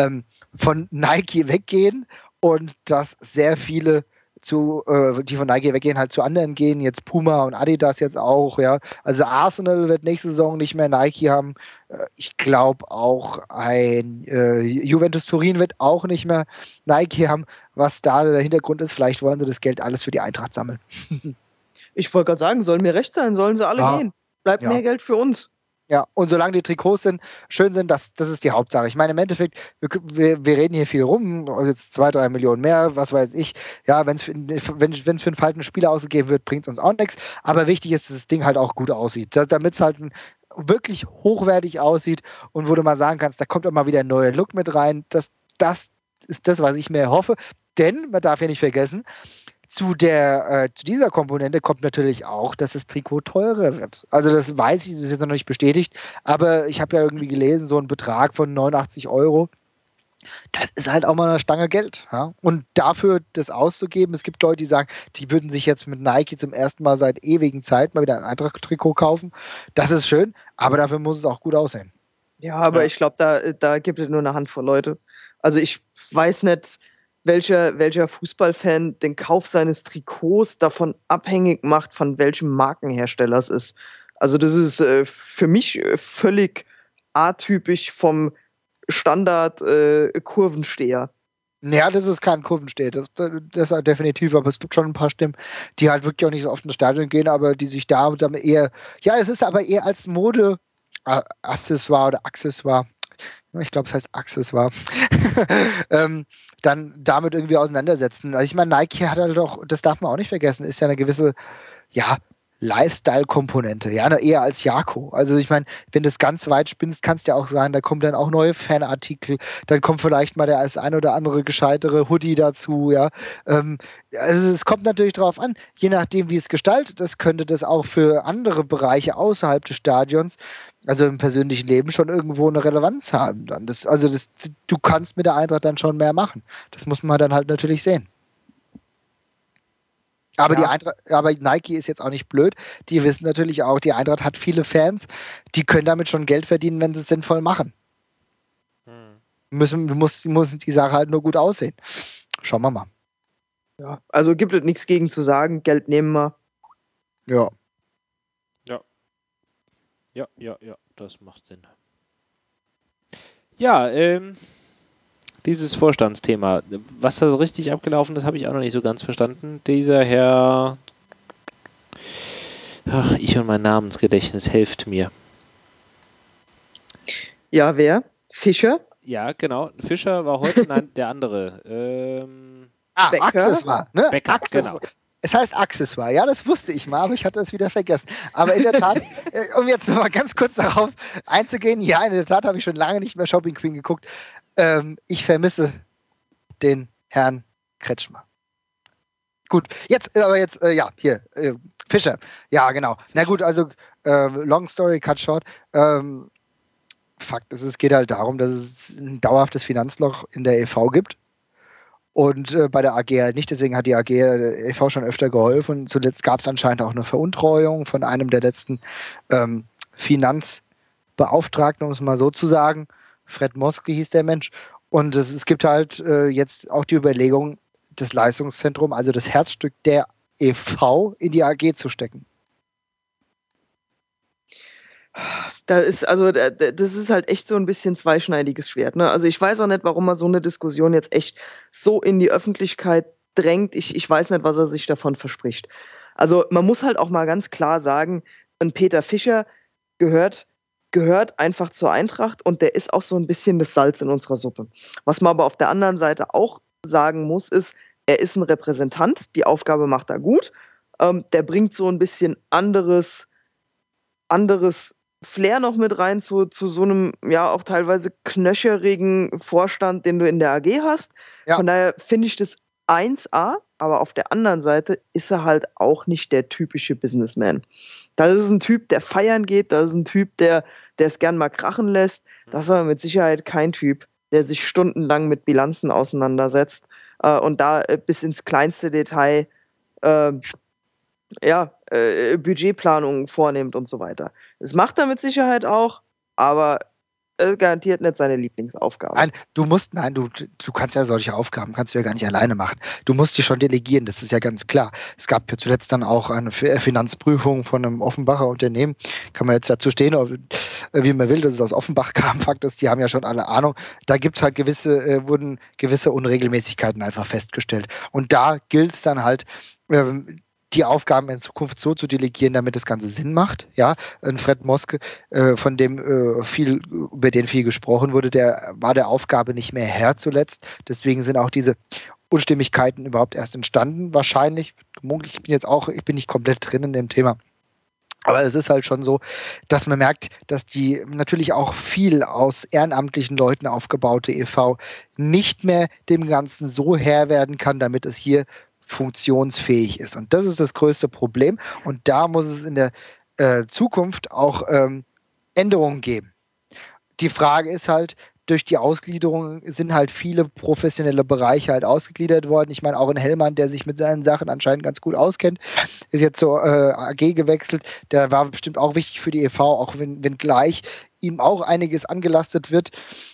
von Nike weggehen und dass sehr viele die von Nike weggehen, halt zu anderen gehen. Jetzt Puma und Adidas jetzt auch, ja. Also Arsenal wird nächste Saison nicht mehr Nike haben. Ich glaube auch ein Juventus Turin wird auch nicht mehr Nike haben. Was da der Hintergrund ist, vielleicht wollen sie das Geld alles für die Eintracht sammeln. Ich wollte gerade sagen, soll mir recht sein, sollen sie alle gehen. Bleibt mehr Geld für uns. Ja, und solange die Trikots schön sind, das ist die Hauptsache. Ich meine, im Endeffekt, wir reden hier viel rum, jetzt 2-3 Millionen mehr, was weiß ich. Ja, wenn es für einen falschen Spieler ausgegeben wird, bringt es uns auch nichts. Aber wichtig ist, dass das Ding halt auch gut aussieht. Damit es halt wirklich hochwertig aussieht und wo du mal sagen kannst, da kommt auch mal wieder ein neuer Look mit rein. Das ist das, was ich mir hoffe. Denn, man darf ja nicht vergessen, zu dieser Komponente kommt natürlich auch, dass das Trikot teurer wird. Also das weiß ich, das ist jetzt noch nicht bestätigt, aber ich habe ja irgendwie gelesen, so ein Betrag von 89 €, das ist halt auch mal eine Stange Geld. Ja? Und dafür das auszugeben, es gibt Leute, die sagen, die würden sich jetzt mit Nike zum ersten Mal seit ewigen Zeit mal wieder ein Eintracht-Trikot kaufen. Das ist schön, aber dafür muss es auch gut aussehen. Ja, aber ich glaube, da gibt es nur eine Handvoll Leute. Also ich weiß nicht, welcher Fußballfan den Kauf seines Trikots davon abhängig macht, von welchem Markenhersteller es ist. Also das ist für mich völlig atypisch vom Standard-Kurvensteher. Ja, das ist kein Kurvensteher, das ist halt definitiv, aber es gibt schon ein paar Stimmen, die halt wirklich auch nicht so oft ins Stadion gehen, aber die sich da damit eher, es ist aber eher als Mode-Accessoire oder Accessoire, ich glaube, es heißt Accessoire, dann damit irgendwie auseinandersetzen. Also ich meine, Nike hat halt auch, das darf man auch nicht vergessen, ist ja eine gewisse, Lifestyle-Komponente, eher als Jako. Also ich meine, wenn du es ganz weit spinnst, kannst du ja auch sagen, da kommen dann auch neue Fanartikel, dann kommt vielleicht mal der als ein oder andere gescheitere Hoodie dazu, also es kommt natürlich darauf an, je nachdem, wie es gestaltet ist, könnte das auch für andere Bereiche außerhalb des Stadions, also im persönlichen Leben, schon irgendwo eine Relevanz haben. Dann du kannst mit der Eintracht dann schon mehr machen. Das muss man dann halt natürlich sehen. Aber, Ja. die Eintracht, aber Nike ist jetzt auch nicht blöd. Die wissen natürlich auch, die Eintracht hat viele Fans. Die können damit schon Geld verdienen, wenn sie es sinnvoll machen. Muss die Sache halt nur gut aussehen. Schauen wir mal. Ja, also gibt es nichts gegen zu sagen, Geld nehmen wir. Ja. Ja, das macht Sinn. Ja, dieses Vorstandsthema, was da so richtig abgelaufen ist, habe ich auch noch nicht so ganz verstanden. Dieser Herr, ich und mein Namensgedächtnis, helft mir. Ja, wer? Fischer? Ja, genau. Fischer war heute, nein, der andere. Becker? Accessoire, ne? Becker, Accessoire. genau. Es heißt Accessoire, ja, das wusste ich mal, aber ich hatte es wieder vergessen. Aber in der Tat, um jetzt noch mal ganz kurz darauf einzugehen, ja, in der Tat habe ich schon lange nicht mehr Shopping Queen geguckt. Ich vermisse den Herrn Kretschmer. Gut, jetzt, Fischer. Ja, genau. Na gut, also, long story cut short. Fakt ist, es geht halt darum, dass es ein dauerhaftes Finanzloch in der e.V. gibt. Und bei der AG halt nicht, deswegen hat die AG der e.V. schon öfter geholfen. Und zuletzt gab es anscheinend auch eine Veruntreuung von einem der letzten Finanzbeauftragten, um es mal so zu sagen. Fred Mosk, wie hieß der Mensch. Und es gibt halt jetzt auch die Überlegung, das Leistungszentrum, also das Herzstück der e.V. in die AG zu stecken. Das ist halt echt so ein bisschen zweischneidiges Schwert. Ne? Also ich weiß auch nicht, warum er so eine Diskussion jetzt echt so in die Öffentlichkeit drängt. Ich weiß nicht, was er sich davon verspricht. Also man muss halt auch mal ganz klar sagen, ein Peter Fischer gehört einfach zur Eintracht und der ist auch so ein bisschen das Salz in unserer Suppe. Was man aber auf der anderen Seite auch sagen muss, ist, er ist ein Repräsentant, die Aufgabe macht er gut. Der bringt so ein bisschen anderes Flair noch mit rein zu so einem, ja, auch teilweise knöcherigen Vorstand, den du in der AG hast. Ja. Von daher finde ich das 1A, aber auf der anderen Seite ist er halt auch nicht der typische Businessman. Das ist ein Typ, der feiern geht, das ist ein Typ, der es gern mal krachen lässt. Das ist aber mit Sicherheit kein Typ, der sich stundenlang mit Bilanzen auseinandersetzt und da bis ins kleinste Detail Budgetplanungen vornimmt und so weiter. Das macht er mit Sicherheit auch, aber garantiert nicht seine Lieblingsaufgabe. Du kannst ja solche Aufgaben, kannst du ja gar nicht alleine machen. Du musst die schon delegieren, das ist ja ganz klar. Es gab ja zuletzt dann auch eine Finanzprüfung von einem Offenbacher Unternehmen. Kann man jetzt dazu stehen, wie man will, dass es aus Offenbach kam. Fakt ist, die haben ja schon alle Ahnung. Da gibt's halt wurden gewisse Unregelmäßigkeiten einfach festgestellt. Und da gilt es dann halt, die Aufgaben in Zukunft so zu delegieren, damit das Ganze Sinn macht. Ja, ein Fred Moske, über den viel gesprochen wurde, der war der Aufgabe nicht mehr Herr zuletzt. Deswegen sind auch diese Unstimmigkeiten überhaupt erst entstanden. Wahrscheinlich, ich bin nicht komplett drin in dem Thema. Aber es ist halt schon so, dass man merkt, dass die natürlich auch viel aus ehrenamtlichen Leuten aufgebaute e.V. nicht mehr dem Ganzen so Herr werden kann, damit es hier funktionsfähig ist. Und das ist das größte Problem. Und da muss es in der Zukunft auch Änderungen geben. Die Frage ist halt, durch die Ausgliederung sind halt viele professionelle Bereiche halt ausgegliedert worden. Ich meine, auch ein Hellmann, der sich mit seinen Sachen anscheinend ganz gut auskennt, ist jetzt zur AG gewechselt. Der war bestimmt auch wichtig für die e.V., auch wenn gleich ihm auch einiges angelastet wird.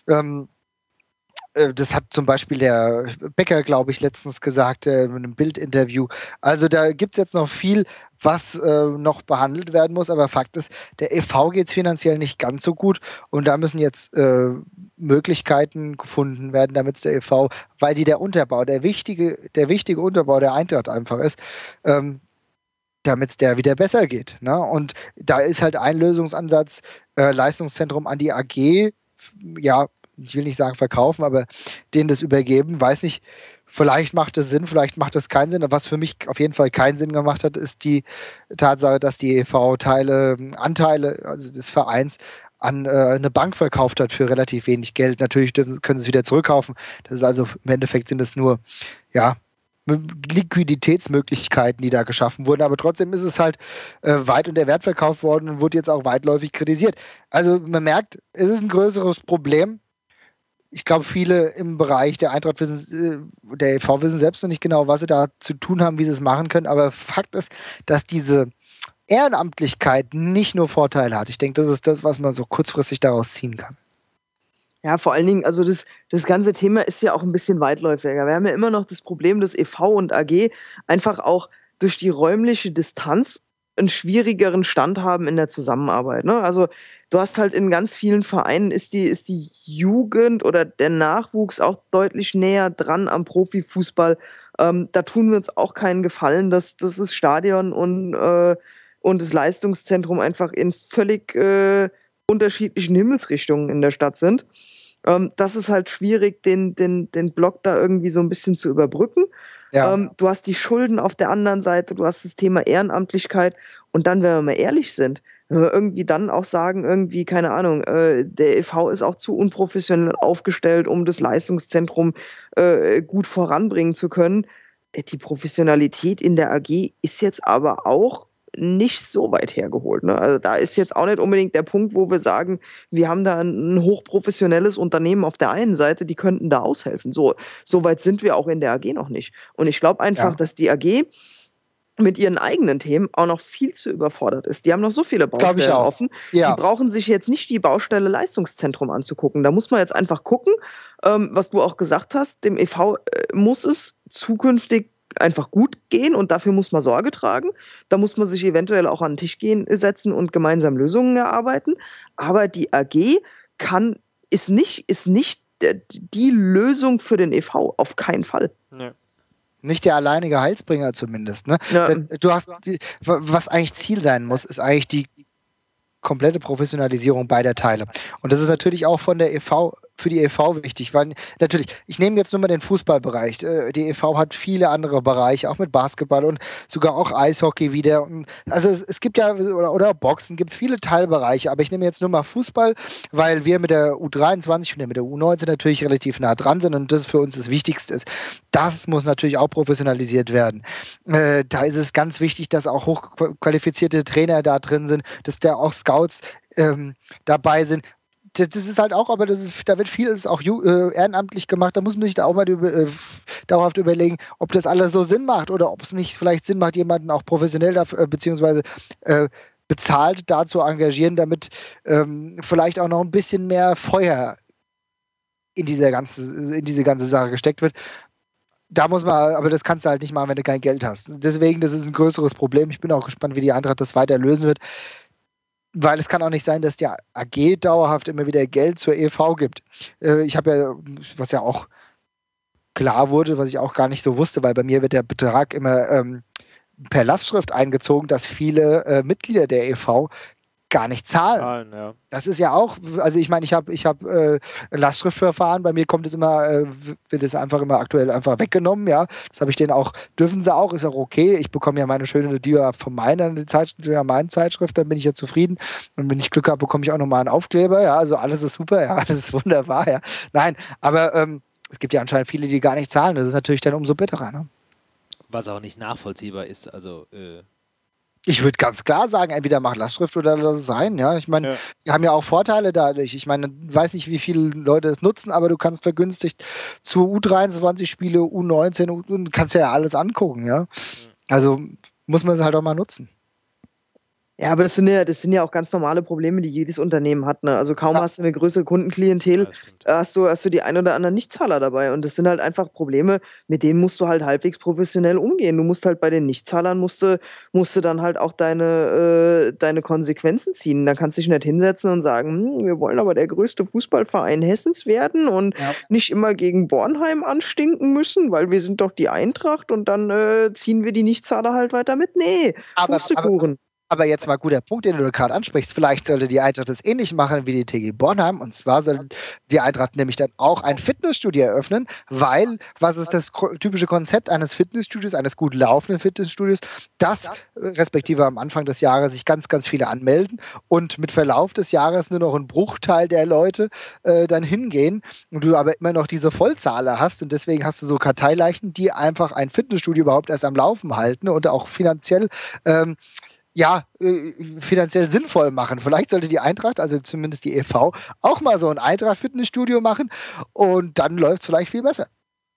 Das hat zum Beispiel der Becker, glaube ich, letztens gesagt in einem Bildinterview. Also da gibt es jetzt noch viel, was noch behandelt werden muss. Aber Fakt ist, der e.V. geht es finanziell nicht ganz so gut. Und da müssen jetzt Möglichkeiten gefunden werden, damit es der e.V., weil der Unterbau, der wichtige Unterbau der Eintracht einfach ist, damit es der wieder besser geht. Ne? Und da ist halt ein Lösungsansatz, Leistungszentrum an die AG, ja, ich will nicht sagen verkaufen, aber denen das übergeben, weiß nicht, vielleicht macht es Sinn, vielleicht macht es keinen Sinn. Aber was für mich auf jeden Fall keinen Sinn gemacht hat, ist die Tatsache, dass die e.V. Anteile, also des Vereins, an eine Bank verkauft hat für relativ wenig Geld. Natürlich können sie es wieder zurückkaufen. Das ist also im Endeffekt sind es nur, ja, Liquiditätsmöglichkeiten, die da geschaffen wurden, aber trotzdem ist es halt weit unter Wert verkauft worden und wurde jetzt auch weitläufig kritisiert. Also man merkt, es ist ein größeres Problem. ich glaube, viele im Bereich der Eintracht der e.V. wissen selbst noch nicht genau, was sie da zu tun haben, wie sie es machen können. Aber Fakt ist, dass diese Ehrenamtlichkeit nicht nur Vorteile hat. Ich denke, das ist das, was man so kurzfristig daraus ziehen kann. Ja, vor allen Dingen, also das ganze Thema ist ja auch ein bisschen weitläufiger. Wir haben ja immer noch das Problem, dass e.V. und AG einfach auch durch die räumliche Distanz einen schwierigeren Stand haben in der Zusammenarbeit. Ne? Also du hast halt in ganz vielen Vereinen ist die Jugend oder der Nachwuchs auch deutlich näher dran am Profifußball. Da tun wir uns auch keinen Gefallen, dass das Stadion und das Leistungszentrum einfach in völlig unterschiedlichen Himmelsrichtungen in der Stadt sind. Das ist halt schwierig, den Block da irgendwie so ein bisschen zu überbrücken. Ja. Du hast die Schulden auf der anderen Seite, du hast das Thema Ehrenamtlichkeit und dann, wenn wir mal ehrlich sind, wenn wir irgendwie dann auch sagen, irgendwie, keine Ahnung, der e.V. ist auch zu unprofessionell aufgestellt, um das Leistungszentrum gut voranbringen zu können. Die Professionalität in der AG ist jetzt aber auch nicht so weit hergeholt. Ne? Also da ist jetzt auch nicht unbedingt der Punkt, wo wir sagen, wir haben da ein hochprofessionelles Unternehmen auf der einen Seite, die könnten da aushelfen. So weit sind wir auch in der AG noch nicht. Und ich glaube einfach, dass die AG mit ihren eigenen Themen auch noch viel zu überfordert ist. Die haben noch so viele Baustellen offen. Ja. Die brauchen sich jetzt nicht die Baustelle Leistungszentrum anzugucken. Da muss man jetzt einfach gucken, was du auch gesagt hast, dem e.V. Muss es zukünftig einfach gut gehen und dafür muss man Sorge tragen. Da muss man sich eventuell auch an den Tisch setzen und gemeinsam Lösungen erarbeiten. Aber die AG ist nicht die Lösung für den e.V. Auf keinen Fall. Nee. Nicht der alleinige Heilsbringer zumindest. Ne? Ja. Denn was eigentlich Ziel sein muss, ist eigentlich die komplette Professionalisierung beider Teile. Und das ist natürlich auch für die e.V. wichtig, weil natürlich, ich nehme jetzt nur mal den Fußballbereich. Die e.V. hat viele andere Bereiche, auch mit Basketball und sogar auch Eishockey wieder. Also es gibt ja, oder Boxen, gibt es viele Teilbereiche, aber ich nehme jetzt nur mal Fußball, weil wir mit der U23 und mit der U19 natürlich relativ nah dran sind und das für uns das Wichtigste ist. Das muss natürlich auch professionalisiert werden. Da ist es ganz wichtig, dass auch hochqualifizierte Trainer da drin sind, dass da auch Scouts dabei sind. Das ist halt auch, aber da wird vieles auch ehrenamtlich gemacht. Da muss man sich da auch mal dauerhaft überlegen, ob das alles so Sinn macht oder ob es nicht vielleicht Sinn macht, jemanden auch professionell beziehungsweise bezahlt da zu engagieren, damit vielleicht auch noch ein bisschen mehr Feuer in diese ganze Sache gesteckt wird. Da muss man, aber das kannst du halt nicht machen, wenn du kein Geld hast. Deswegen, das ist ein größeres Problem. Ich bin auch gespannt, wie die Eintracht das weiter lösen wird. Weil es kann auch nicht sein, dass die AG dauerhaft immer wieder Geld zur e.V. gibt. Ich habe ja, was ja auch klar wurde, was ich auch gar nicht so wusste, weil bei mir wird der Betrag immer per Lastschrift eingezogen, dass viele Mitglieder der e.V. gar nicht zahlen. Ja. Das ist ja auch, also ich meine, ich hab ein Lastschriftverfahren, bei mir kommt es immer, wird es einfach immer aktuell einfach weggenommen, ja. Das habe ich denen auch, dürfen sie auch, ist auch okay. Ich bekomme ja meine schöne Dia von meinen Zeitschrift, dann bin ich ja zufrieden. Und wenn ich Glück habe, bekomme ich auch nochmal einen Aufkleber, ja, also alles ist super, ja, alles ist wunderbar, ja. Nein, aber es gibt ja anscheinend viele, die gar nicht zahlen, das ist natürlich dann umso bitterer, ne? Was auch nicht nachvollziehbar ist, also ich würde ganz klar sagen, entweder mach Lastschrift oder lass es sein. Ja, ich meine, die haben ja auch Vorteile dadurch. Ich meine, ich weiß nicht, wie viele Leute es nutzen, aber du kannst vergünstigt zu U23 Spiele, U19 und kannst ja alles angucken. Ja, also muss man es halt auch mal nutzen. Ja, aber das sind ja auch ganz normale Probleme, die jedes Unternehmen hat. Ne? Also kaum hast du eine größere Kundenklientel, hast du die ein oder anderen Nichtzahler dabei. Und das sind halt einfach Probleme, mit denen musst du halt halbwegs professionell umgehen. Du musst halt bei den Nichtzahlern musst du dann halt auch deine Konsequenzen ziehen. Dann kannst du dich nicht hinsetzen und sagen, wir wollen aber der größte Fußballverein Hessens werden und nicht immer gegen Bornheim anstinken müssen, weil wir sind doch die Eintracht und dann ziehen wir die Nichtzahler halt weiter mit. Nee, Pustekuchen. Aber jetzt mal guter Punkt, den du gerade ansprichst. Vielleicht sollte die Eintracht das ähnlich machen wie die TG Bornheim. Und zwar soll die Eintracht nämlich dann auch ein Fitnessstudio eröffnen, weil, was ist das typische Konzept eines Fitnessstudios, eines gut laufenden Fitnessstudios, dass respektive am Anfang des Jahres sich ganz, ganz viele anmelden und mit Verlauf des Jahres nur noch ein Bruchteil der Leute dann hingehen und du aber immer noch diese Vollzahler hast und deswegen hast du so Karteileichen, die einfach ein Fitnessstudio überhaupt erst am Laufen halten und auch finanziell finanziell sinnvoll machen. Vielleicht sollte die Eintracht, also zumindest die e.V., auch mal so ein Eintracht-Fitnessstudio machen und dann läuft es vielleicht viel besser.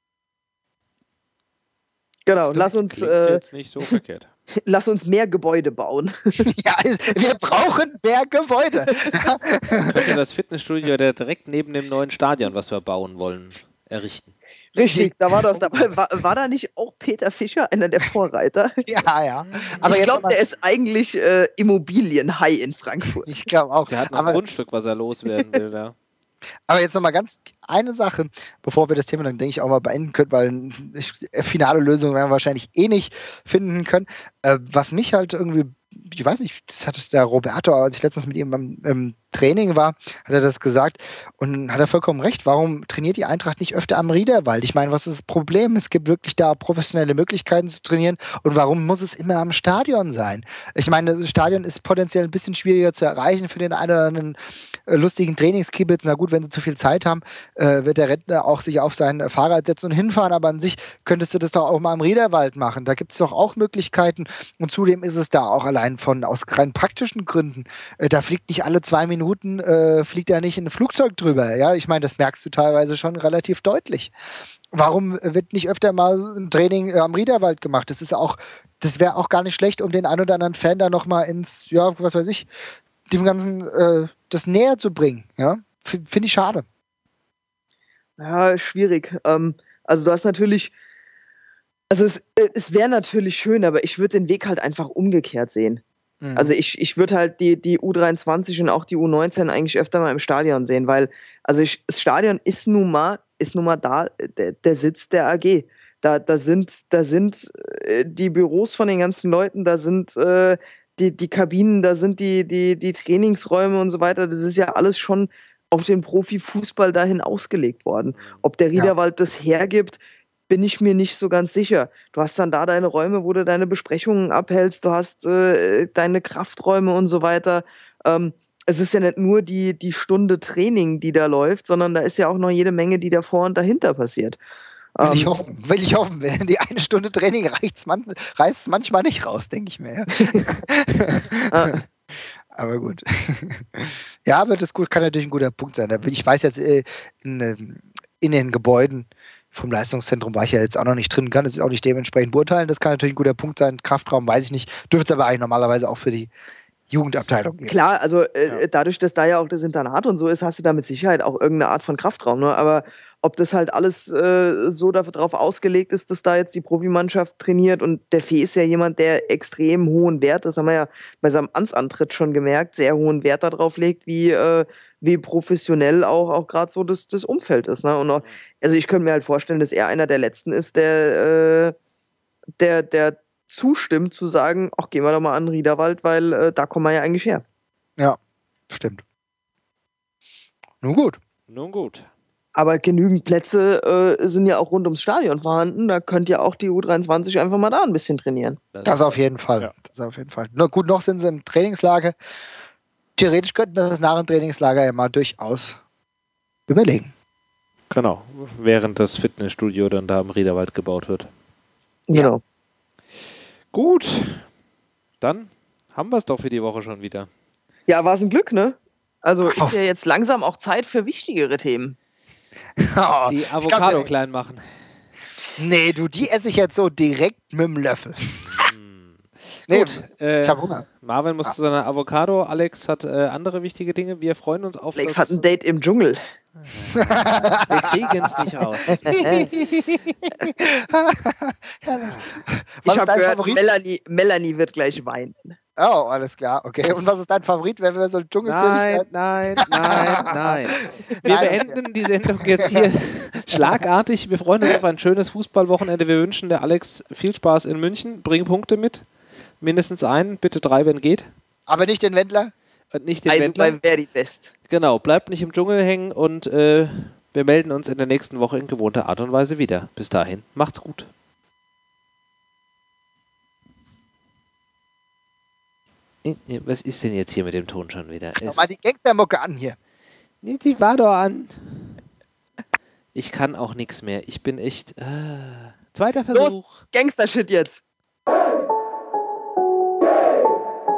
Genau, lass uns, Klingt jetzt nicht so verkehrt. lass uns mehr Gebäude bauen. Ja, wir brauchen mehr Gebäude. Könnte das Fitnessstudio ja direkt neben dem neuen Stadion, was wir bauen wollen, errichten. Richtig, da war da nicht auch Peter Fischer, einer der Vorreiter? Ja. Aber ich jetzt glaube, der ist eigentlich Immobilienhai in Frankfurt. Ich glaube auch. Der hat noch ein Grundstück, was er loswerden will, ja. Aber jetzt nochmal ganz eine Sache, bevor wir das Thema dann, denke ich, auch mal beenden können, weil eine finale Lösung werden wir wahrscheinlich eh nicht finden können. Was mich halt irgendwie, ich weiß nicht, das hat der Roberto, als ich letztens mit ihm beim Training war, hat er das gesagt und hat er vollkommen recht. Warum trainiert die Eintracht nicht öfter am Riederwald? Ich meine, was ist das Problem? Es gibt wirklich da professionelle Möglichkeiten zu trainieren und warum muss es immer am Stadion sein? Ich meine, das Stadion ist potenziell ein bisschen schwieriger zu erreichen für den einen oder anderen lustigen Trainingskibitz. Na gut, wenn sie zu viel Zeit haben, wird der Rentner auch sich auf sein Fahrrad setzen und hinfahren, aber an sich könntest du das doch auch mal am Riederwald machen. Da gibt es doch auch Möglichkeiten und zudem ist es da auch allein aus rein praktischen Gründen. Da fliegt nicht alle 2 Minuten fliegt ja nicht ein Flugzeug drüber. Ja, ich meine, das merkst du teilweise schon relativ deutlich. Warum wird nicht öfter mal ein Training am Riederwald gemacht? Das wäre auch gar nicht schlecht, um den einen oder anderen Fan da nochmal dem Ganzen das näher zu bringen. Ja, finde ich schade. Ja, schwierig. Also du hast natürlich, es wäre natürlich schön, aber ich würde den Weg halt einfach umgekehrt sehen. Also ich würde halt die U23 und auch die U19 eigentlich öfter mal im Stadion sehen, weil das Stadion ist nun mal da der Sitz der AG. Da sind die Büros von den ganzen Leuten, da sind die Kabinen, da sind die Trainingsräume und so weiter. Das ist ja alles schon auf den Profifußball dahin ausgelegt worden. Ob der Riederwald das hergibt, bin ich mir nicht so ganz sicher. Du hast dann da deine Räume, wo du deine Besprechungen abhältst, du hast deine Krafträume und so weiter. Es ist ja nicht nur die Stunde Training, die da läuft, sondern da ist ja auch noch jede Menge, die davor und dahinter passiert. Will ich hoffen. Die 1 Stunde Training reißt manchmal nicht raus, denke ich mir. Ja. Aber gut. Ja, aber das kann natürlich ein guter Punkt sein. Ich weiß jetzt, in den Gebäuden vom Leistungszentrum war ich ja jetzt auch noch nicht drin, kann es auch nicht dementsprechend beurteilen. Das kann natürlich ein guter Punkt sein. Kraftraum weiß ich nicht. Dürfte es aber eigentlich normalerweise auch für die Jugendabteilung geben. Klar, also dadurch, dass da ja auch das Internat und so ist, hast du da mit Sicherheit auch irgendeine Art von Kraftraum. Ne? Aber ob das halt alles so darauf ausgelegt ist, dass da jetzt die Profimannschaft trainiert und der Fee ist ja jemand, der extrem hohen Wert, das haben wir ja bei seinem Amtsantritt schon gemerkt, sehr hohen Wert darauf legt, wie professionell auch gerade so das Umfeld ist. Ne? Und auch, also ich könnte mir halt vorstellen, dass er einer der Letzten ist, der zustimmt zu sagen, ach, gehen wir doch mal an den Riederwald, weil da kommen wir ja eigentlich her. Ja, stimmt. Nun gut. Aber genügend Plätze sind ja auch rund ums Stadion vorhanden. Da könnt ihr auch die U23 einfach mal da ein bisschen trainieren. Das auf jeden Fall. Ja. Das auf jeden Fall. Na gut, noch sind sie im Trainingslager. Theoretisch könnten wir das nach dem Trainingslager ja mal durchaus überlegen. Genau, während das Fitnessstudio dann da am Riederwald gebaut wird. Genau. Gut, dann haben wir es doch für die Woche schon wieder. Ja, war es ein Glück, ne? Also ist ja jetzt langsam auch Zeit für wichtigere Themen. Die Avocado klein machen. Nee, die esse ich jetzt so direkt mit dem Löffel. Nee, gut, ich habe Hunger. Marvin muss zu seiner Avocado, Alex hat andere wichtige Dinge. Wir freuen uns auf Alex hat ein Date im Dschungel. Wir kriegen es nicht raus. Ich habe gehört, Melanie wird gleich weinen. Oh, alles klar, okay. Und was ist dein Favorit, wenn wir so ein Dschungelkönig Nein. Wir beenden die Sendung jetzt hier schlagartig. Wir freuen uns auf ein schönes Fußballwochenende. Wir wünschen der Alex viel Spaß in München. Bring Punkte mit. Mindestens einen, bitte 3, wenn geht. Aber nicht den Wendler? Und nicht den Wendler. Bei Verdi West. Genau, bleibt nicht im Dschungel hängen und wir melden uns in der nächsten Woche in gewohnter Art und Weise wieder. Bis dahin, macht's gut. Was ist denn jetzt hier mit dem Ton schon wieder? Mach mal die Gangstermucke an hier. Nee, die war doch an. Ich kann auch nichts mehr. Ich bin echt... Zweiter Versuch. Los, Gangster-Shit jetzt.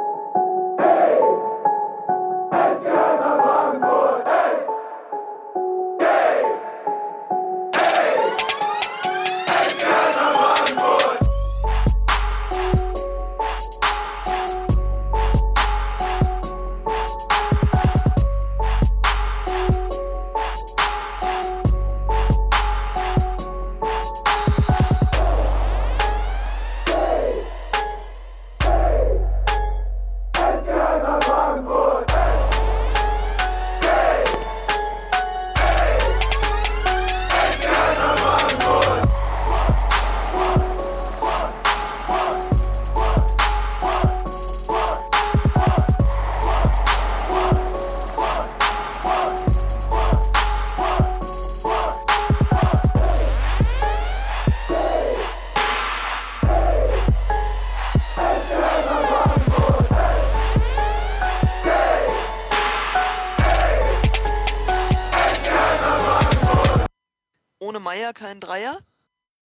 ohne Meier kein Dreier?